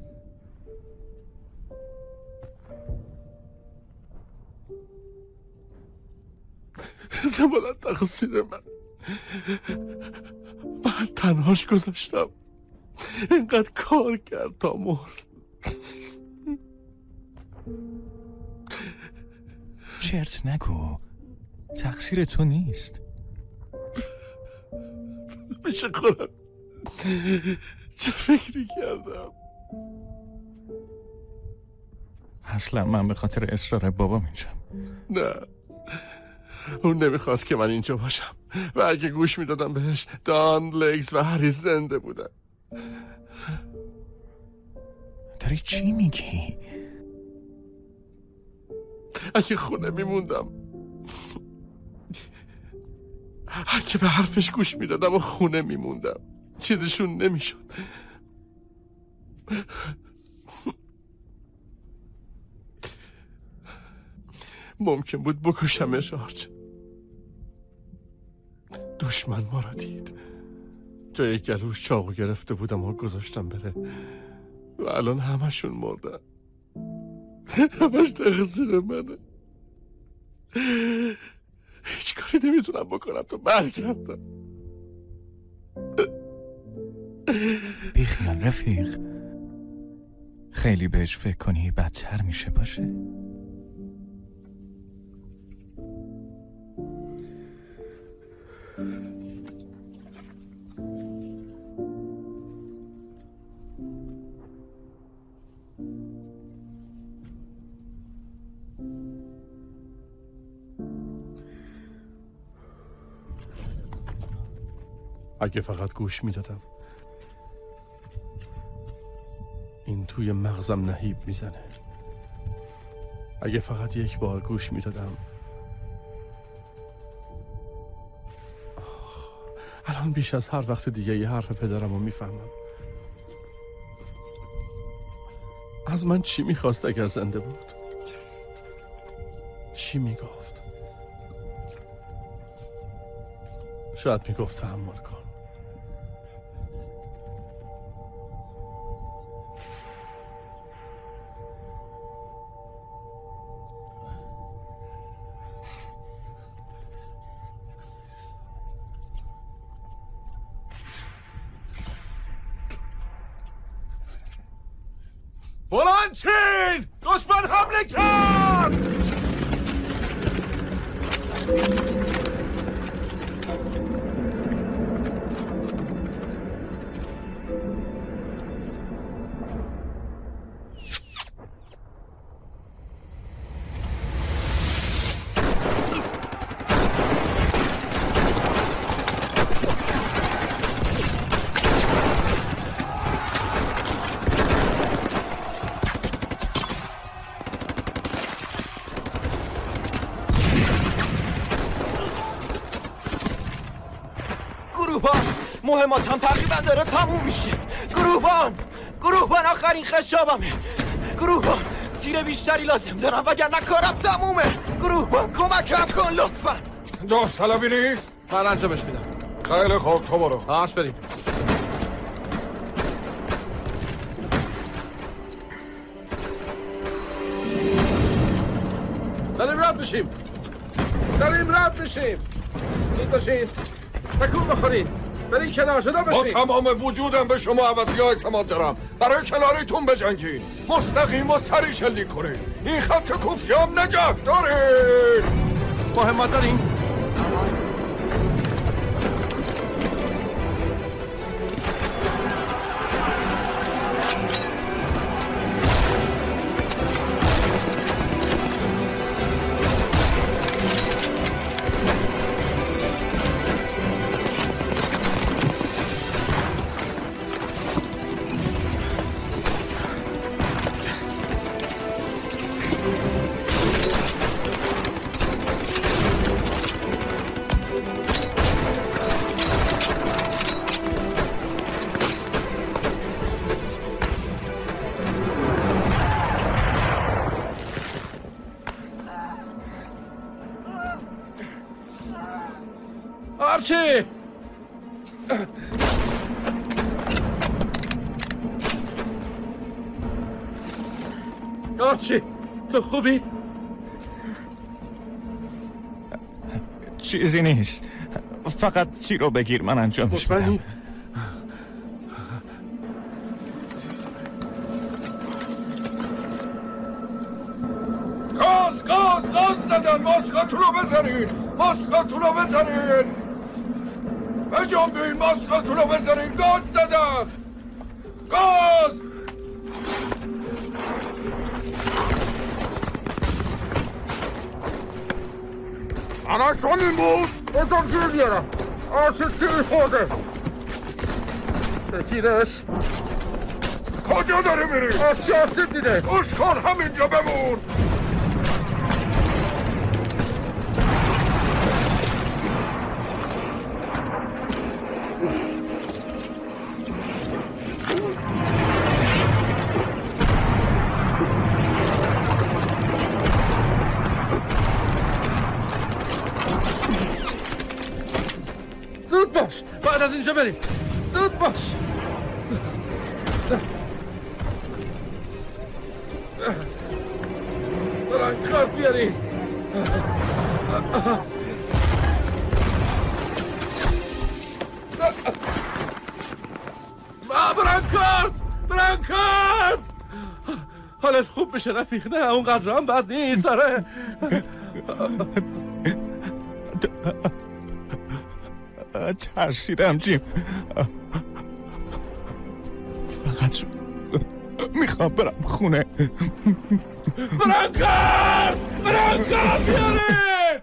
B: زمانت تقصیر من تنهاش گذاشتم. اینقدر کار کرد تا مرد.
I: چرت نگو، تقصیر تو نیست.
B: میشه خودم چه فکری کردم؟
I: اصلا من به خاطر اصرار بابام اینجام.
B: نه، اون نمیخواست که من اینجا باشم و اگه گوش میدادم بهش دان، لگز و هری زنده بودن.
I: داری چی میگی؟
B: اگه خونه میموندم، اگه به حرفش گوش میدادم و خونه میموندم، چیزشون نمیشد. ممکن بود بکشمش آرچ. دشمن ما را دید. جای گلوش چاقو گرفته بودم و گذاشتم بره و الان همشون مردن. همش تقصیر منه. هیچ کاری نمیتونم بکنم تا برگردم.
I: بیخیال رفیق، خیلی بهش فکر کنی بدتر میشه باشه.
B: اگه فقط گوش میدادم. این توی مغزم نهیب میزنه. اگه فقط یک بار گوش میدادم. الان بیش از هر وقت دیگه یه حرف پدرم رو میفهمم. از من چی میخواست اگر زنده بود؟ چی میگفت؟ شاید میگفت تحمل کن.
C: بلند شین! دشمن حمله کرد!
K: مهمات هم تقریبا داره تموم میشه. گروهبان آخرین خشابمه. گروهبان تیر بیشتری لازم دارم وگرنه کارم تمومه. گروهبان کمکم کن لطفا.
C: داوطلبی نیست؟
B: من انجامش میدم.
C: خیلی خوب، تو برو.
B: آش بریم. داریم رد میشیم. زود باشین. تکون بخورین. برای کنار شده باشین.
C: با تمام وجودم به شما عوضی ها اعتماد دارم. برای کناریتون بجنگین. مستقیم و سری شلیک کنین. این خط کوفی هم نگه دارین.
B: مهمات دارین؟ آرچی! آرچی تو خوبی؟
I: چیزی نیست، فقط چی رو بگیر من انجامش بدم.
C: گاز زدن. ماسکاتون رو بزنین، ماسکاتون رو بزنین، بجنبین، ماسکاتون رو بزنین. گاز دادن، گاز.
L: همش همین بود. بازم گیر بیارم. آرچی تیمی خورده. بگیرش.
C: کجا داری میری؟
L: آرچی آسیب دیده.
C: گوش کن، همینجا بمون.
B: زود باش، بعد از اینجا بریم. زود باش. برانکارد بیارید. برانکارد حالت خوب بشه رفیق. نه اونقدر هم بد نیست. آره
I: ترسیدم جیم. فقط میخوام برم خونه.
B: برانکارد بیاره.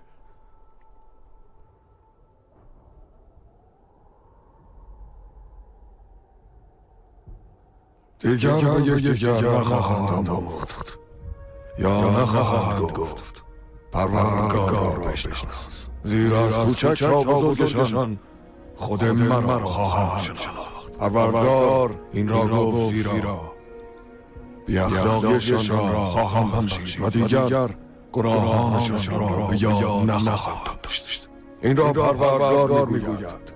C: دیگر به یکدیگر نخواهند آموخت یا نخواهند گفت پروردگار را بشناس، زیرا از کوچک تا بزرگشان خود مرا خواهند شناخت. پروردگار این را گفت زیرا بی‌اخلاقیشان را خواهم بخشید و دیگر گناهانشان را به یاد نخواهم داشت. این را پروردگار میگوید.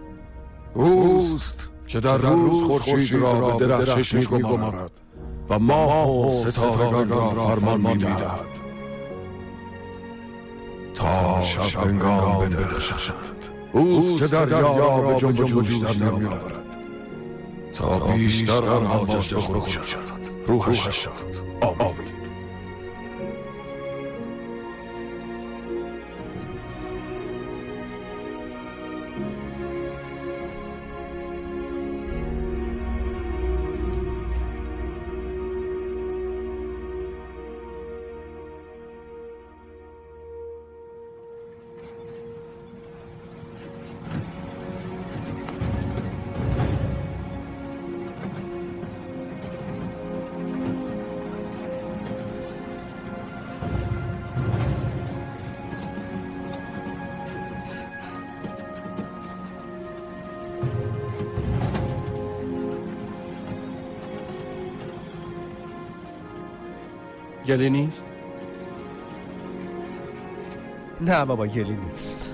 C: اوست که در روز خورشید را به درخشش می‌گمارد و ماه و ستارگان را فرمان می‌دهد تا شب هنگام بدرخشند. اوست که دریا را به جنب و جوش در می‌آورد تا بیشتر آنها جشن بخورد. روحش شد. آمین.
B: گلی نیست؟
A: نه بابا گلی نیست.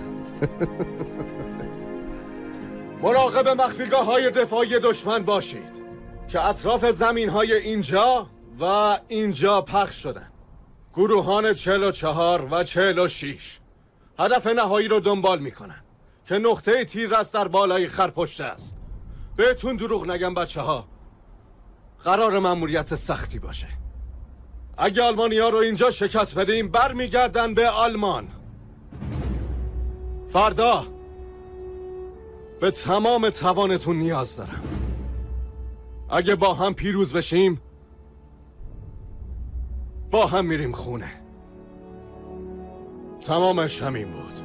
M: مراقب مخفیگاه‌های دفاعی دشمن باشید که اطراف زمین‌های اینجا و اینجا پخش شدن. گروهان 44 و 46 هدف نهایی رو دنبال میکنن که نقطه تیررس در بالای خرپشته است. بهتون دروغ نگم بچه‌ها، قرار مأموریت سختی باشه. اگه آلمانی‌ها رو اینجا شکست بدیم برمیگردن به آلمان. فردا به تمام توانتون نیاز دارم. اگه با هم پیروز بشیم با هم میریم خونه. تمامش همین بود.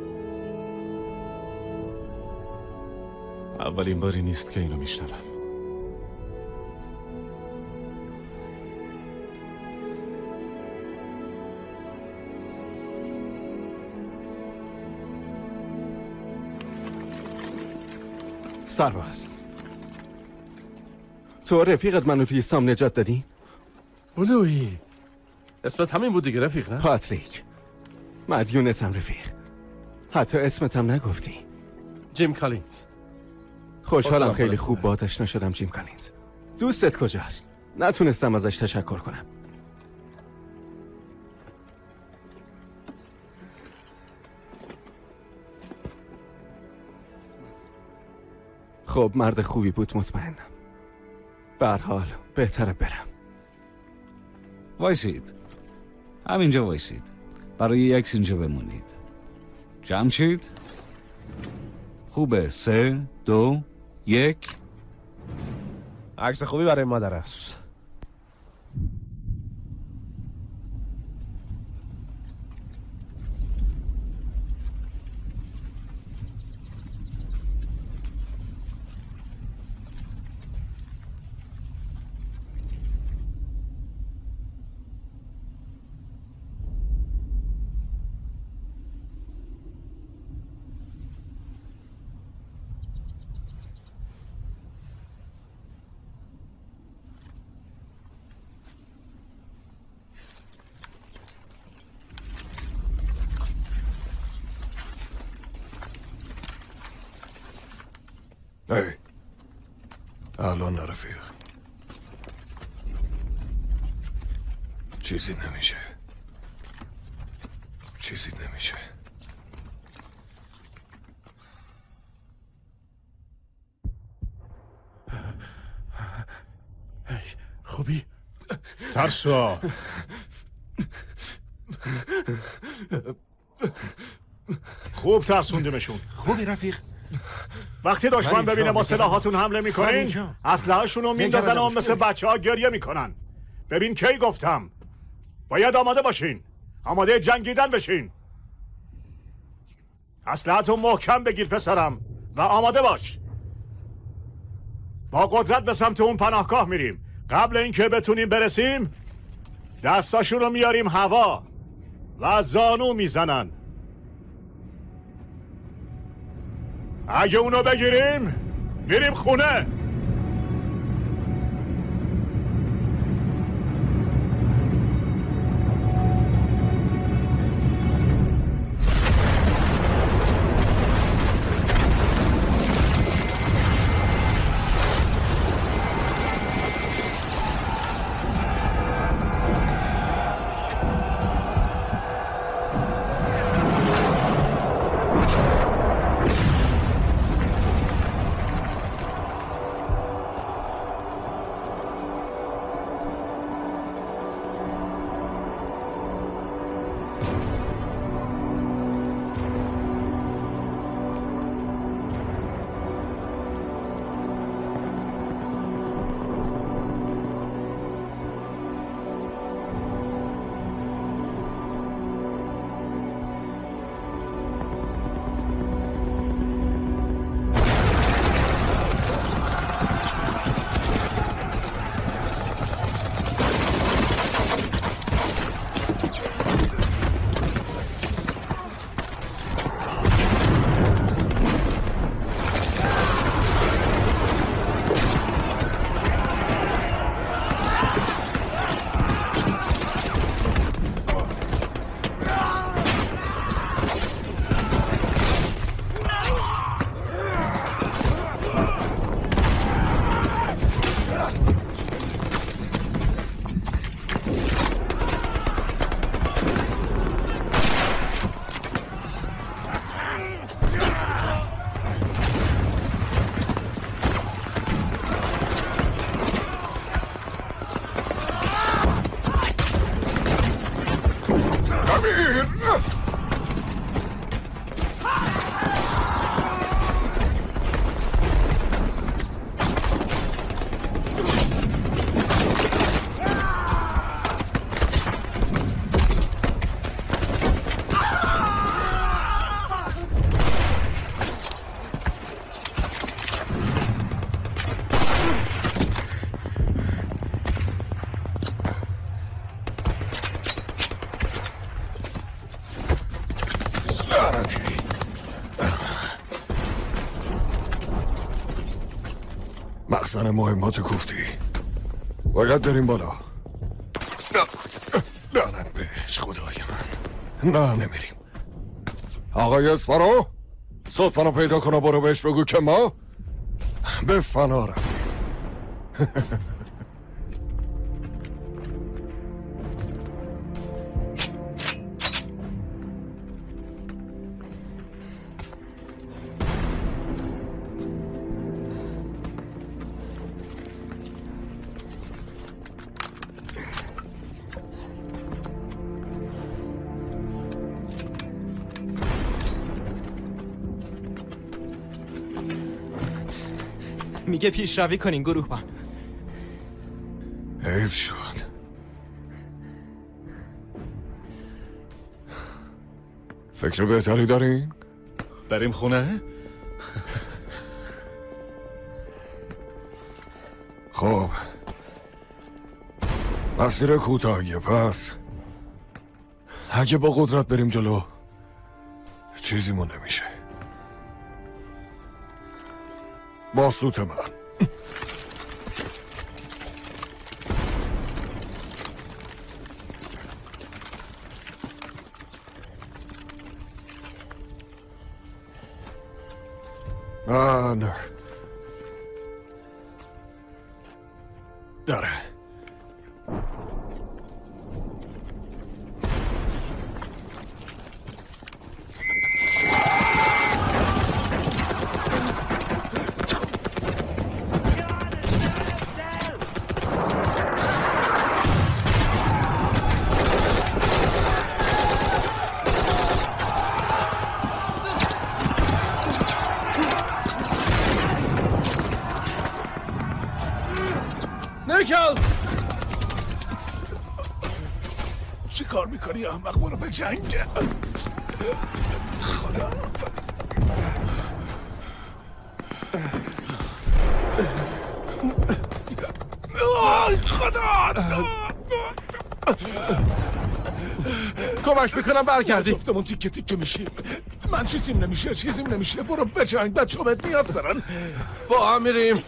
E: اولین باری نیست که اینو میشنوم.
M: سرباز، تو رفیقت منو توی سام نجات دادی؟
B: بلویی اسمت همین بود دیگه رفیق، نه؟
M: پاتریک، مدیونتم رفیق. حتی اسمتم نگفتی.
B: جیم کالینز.
F: خوشحالم خیلی خوب با آشنا شدم جیم کالینز. دوستت کجاست؟ نتونستم ازش تشکر کنم. خب مرد خوبی بود مطمئنم. به هر حال بهتره برم.
G: وایسید. همینجا وایسید. برای یک اینجا بمونید. جمع شید. خوبه. 3 2 1.
A: عکس خوبی برای مادر است.
C: الان رفیق چیزی نمیشه.
B: خوبی؟
J: ترسوا خوب ترسوندیمشون.
B: خوبی رفیق؟
J: وقتی دشمن ببینه با سلاحاتون حمله میکنین اسلحه‌شون رو میندازن و مثل بچه ها گریه میکنن. ببین کی گفتم باید آماده باشین، آماده جنگیدن بشین. اسلحه‌تون محکم بگیر پسرم و آماده باش. با قدرت به سمت اون پناهگاه میریم. قبل اینکه بتونیم برسیم دستاشون رو میاریم هوا و زانو میزنن. اگه اونو بگیریم میریم خونه.
C: مخزن مهمات گفتی باید بریم بالا. لعنت بهش خدای من. نه نمیریم. آقای اسپارو صدفانو پیدا کن و برو بهش بگو که ما به فنا رفتیم.
K: میگه پیشروی کنین گروهبان.
C: حیف شد. فکر بهتری دارین؟
E: بریم خونه؟
C: خب مسیر کوتاهیه، پس اگه با قدرت بریم جلو چیزیمون نمیشه. با سوت من. من داره
B: نیکلز
E: چی کار میکنی احمق؟ برو به جنگ. خدا
B: کمک میکنم برگردی.
E: جفتمون تیکه تیکه میشیم. من چیزیم نمیشه. برو به جنگ. بچه بهت نیاز دارن.
B: با هم میریم.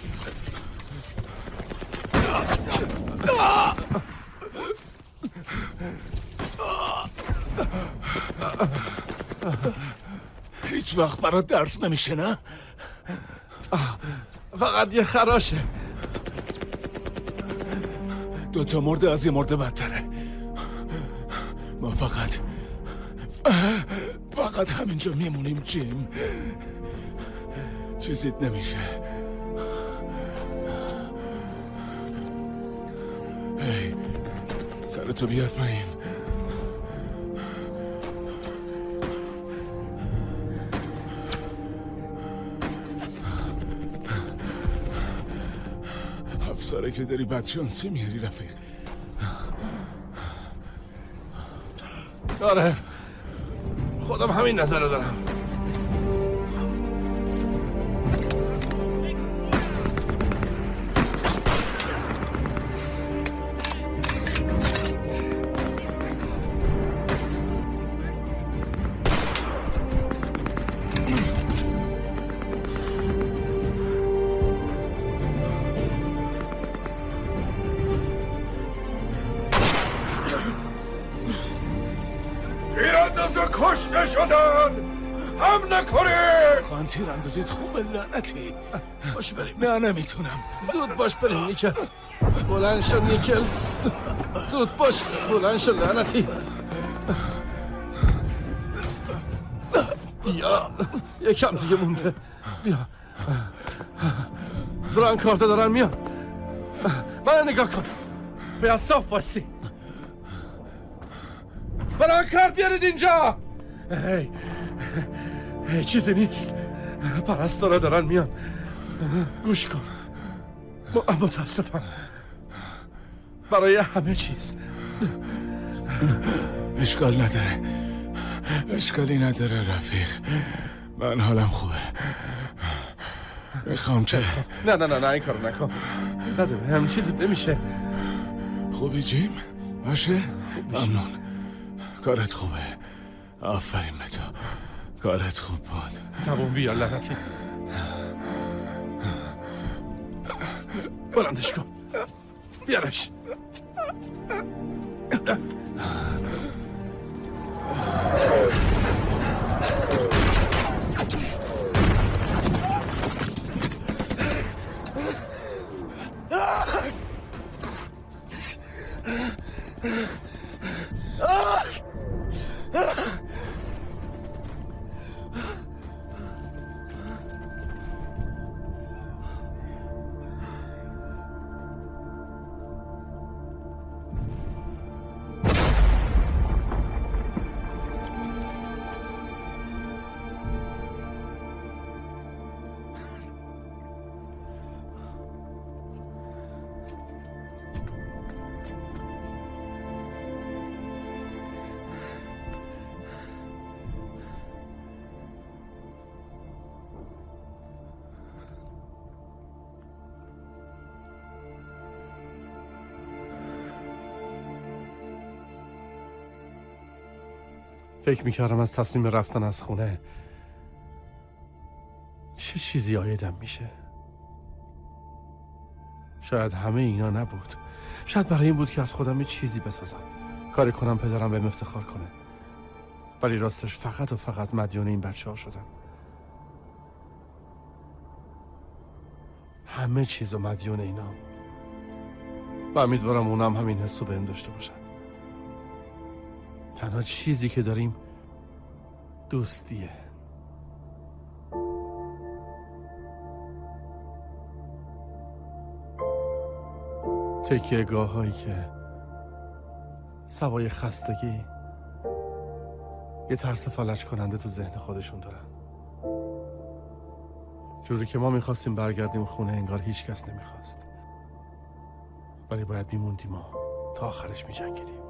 E: هیچ وقت برات درس نمیشه نه؟
B: فقط یه خراشه.
E: 2 تا مرده از یه مرده بدتره. ما فقط همینجا میمونیم جیم. چیزیت نمیشه. هی سرتو بیار پایین. افساره که داری بدشانسی میاری رفیق.
B: آره خودم همین نظر رو دارم.
C: کشته شدن. هم نکنید.
E: خان تیراندازیت خوبه لعنتی.
B: باش بریم.
E: نه نمیتونم.
B: زود باش بریم نیکلز. بلند شو نیکلز. زود باش بلند شو لعنتی. یا یکم دیگه مونده. بیا برانکارد دارن میان. من نگاه کن. باید صاف باشی. برانکارد بیارید اینجا. هی چیزی نیست. پرستارا دارن میان. گوش کن. متاسفم برای همه چیز.
E: اشکالی نداره رفیق. من حالم خوبه. میخوام که
B: نه این کارو نکن. نده همین چیزی نمیشه.
E: خوبی جیم؟ باشه؟ ممنون. کارت خوبه. آفرین به تو. کارت خوب بود.
B: تموم بیا لعنتی. بلندش کن. بیارش. فکر میکردم از تصمیم رفتن از خونه چه چیزی آیدم میشه. شاید همه اینا نبود. شاید برای این بود که از خودم یه چیزی بسازم، کاری کنم پدرم بهم افتخار کنه. ولی راستش فقط و فقط مدیون این بچه ها شدم. همه چیز و مدیون اینا. و امیدوارم اونم همین حسو بهم داشته باشن. تنها چیزی که داریم دوستیه. تکیه‌گاه هایی که سوای خستگی یه ترس فلج کننده تو ذهن خودشون دارن. جوری که ما میخواستیم برگردیم خونه انگار هیچ کس نمیخواست. ولی باید میموندیم و تا آخرش میجنگیدیم.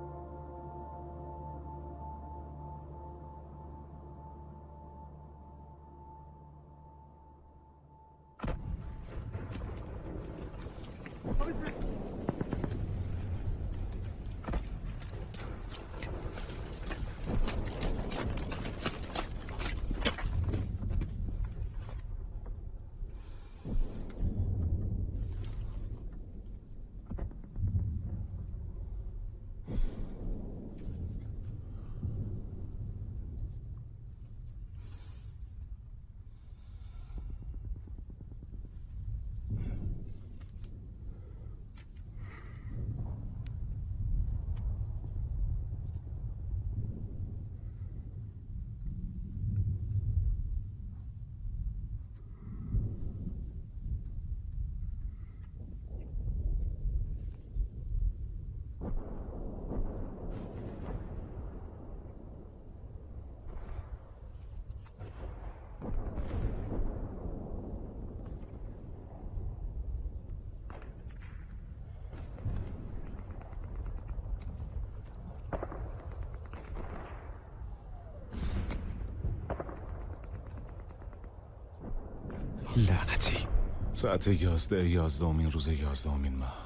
E: لعنتی. ساعت 11 روز 11 ماه.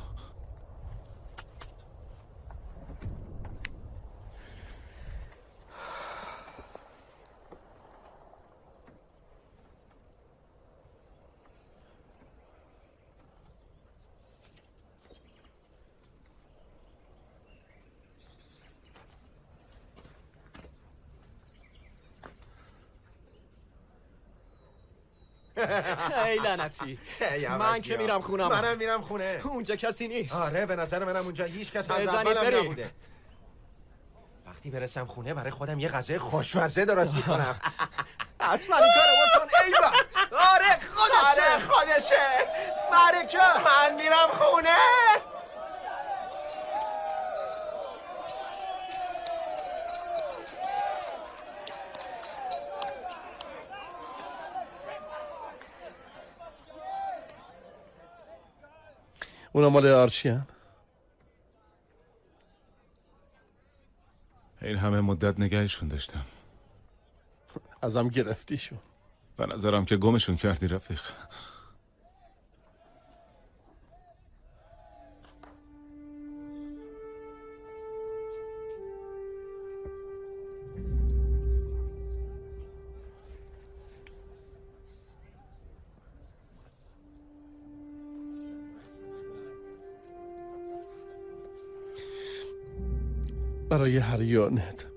K: ای لعنتی. من که میرم خونم.
N: منم میرم خونه.
K: اونجا کسی نیست.
N: آره به نظر منم اونجا هیچ کس از
K: بزنید
N: اولم
K: بریم.
N: نبوده. وقتی برسم خونه برای خودم یه غذای خوشمزه درست میکنم.
K: حتما این کارو بکن. ایوه.
N: آره خودشه. آره خودشه. مرکه. من میرم خونه.
B: اونا مال آرچی هن؟
E: این همه مدت نگهشون داشتم.
B: ازم گرفتیشون.
E: به نظرم که گمشون کردی رفیق.
B: برای هریانت.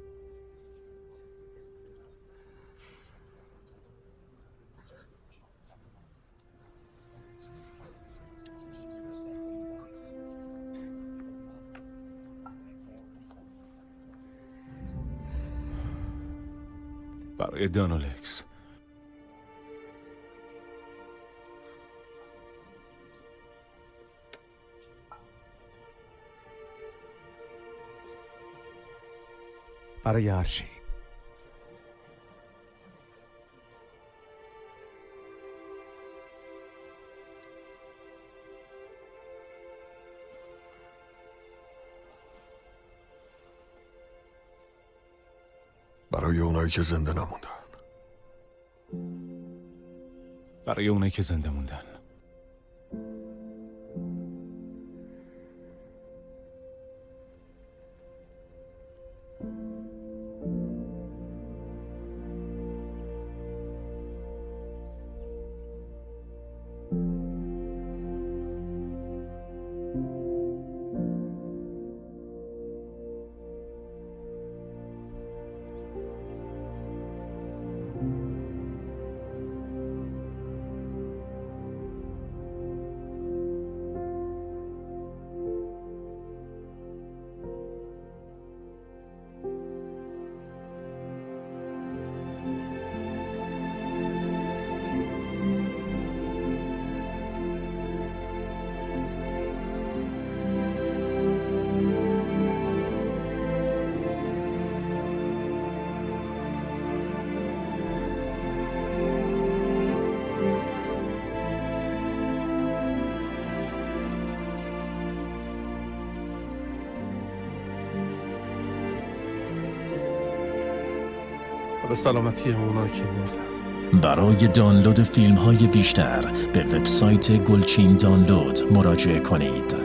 E: برای دانولکس.
A: برای آرشی.
C: برای اونایی که زنده نموندن.
E: برای اونایی که زنده موندن.
B: به سلامتی اونا که مردن.
O: برای دانلود فیلم‌های بیشتر به وبسایت گلچین دانلود مراجعه کنید.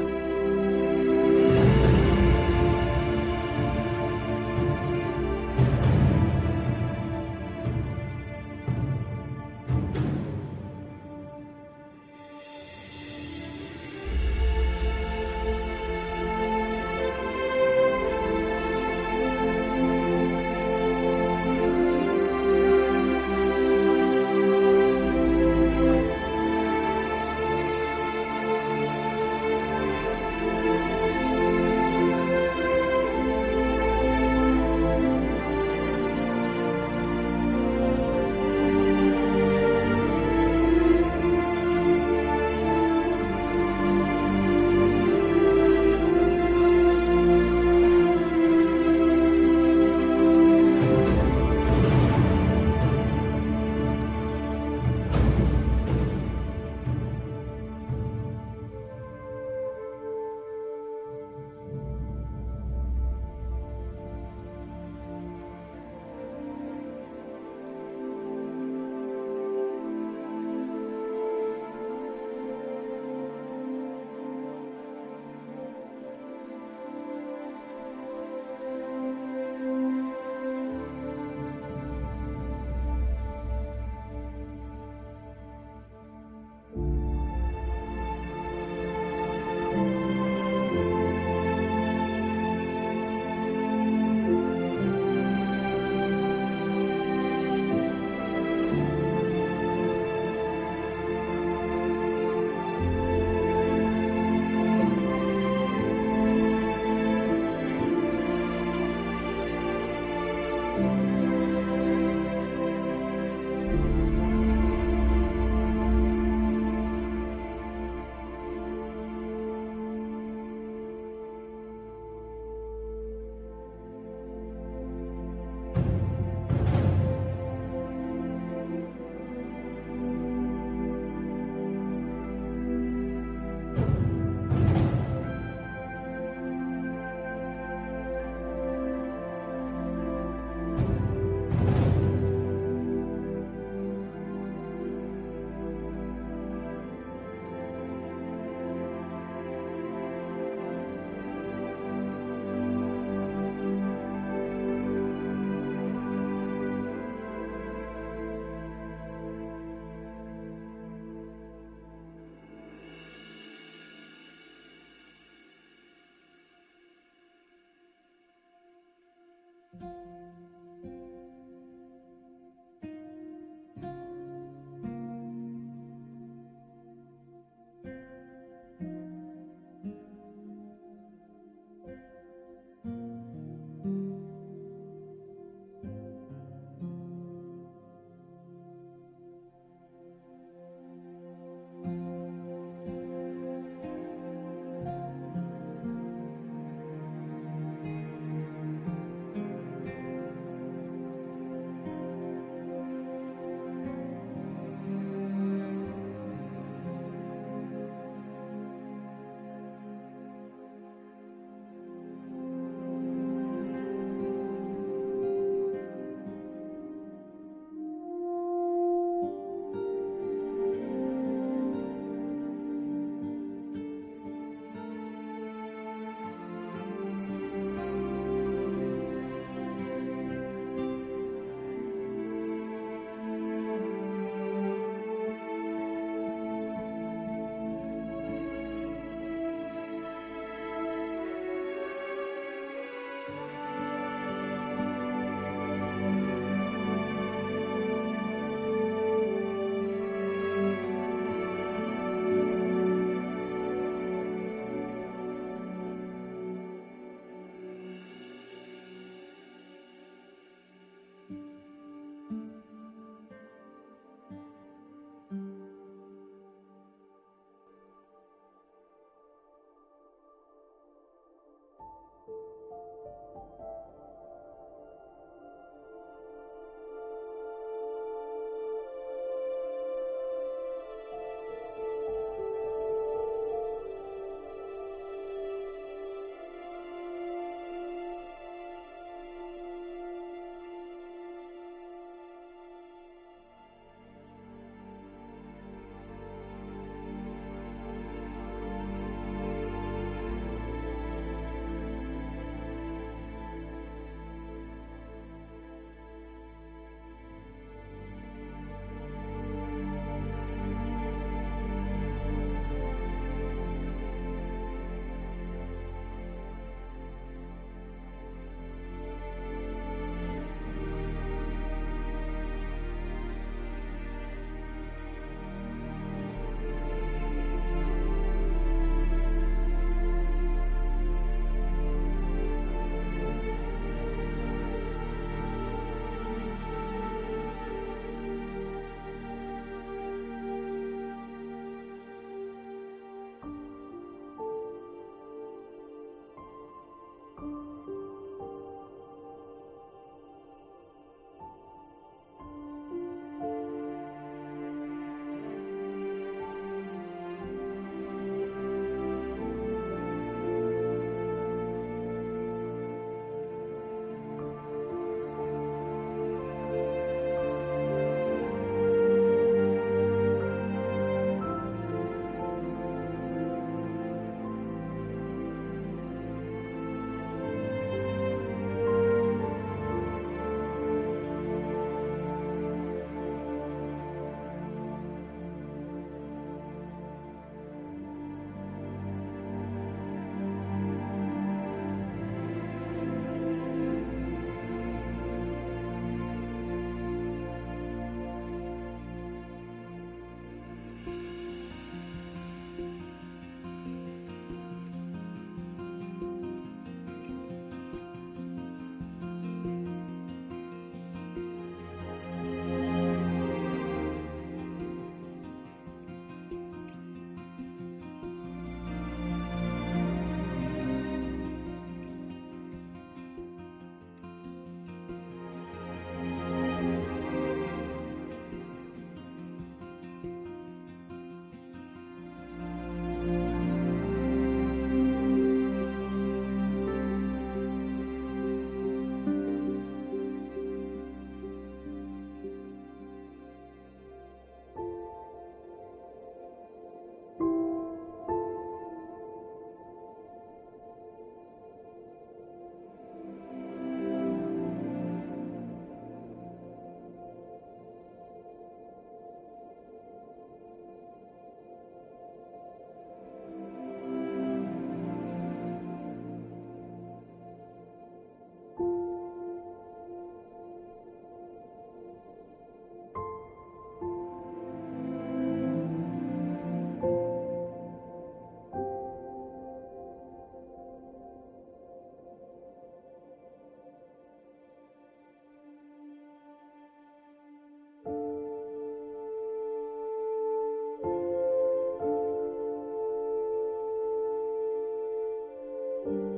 P: you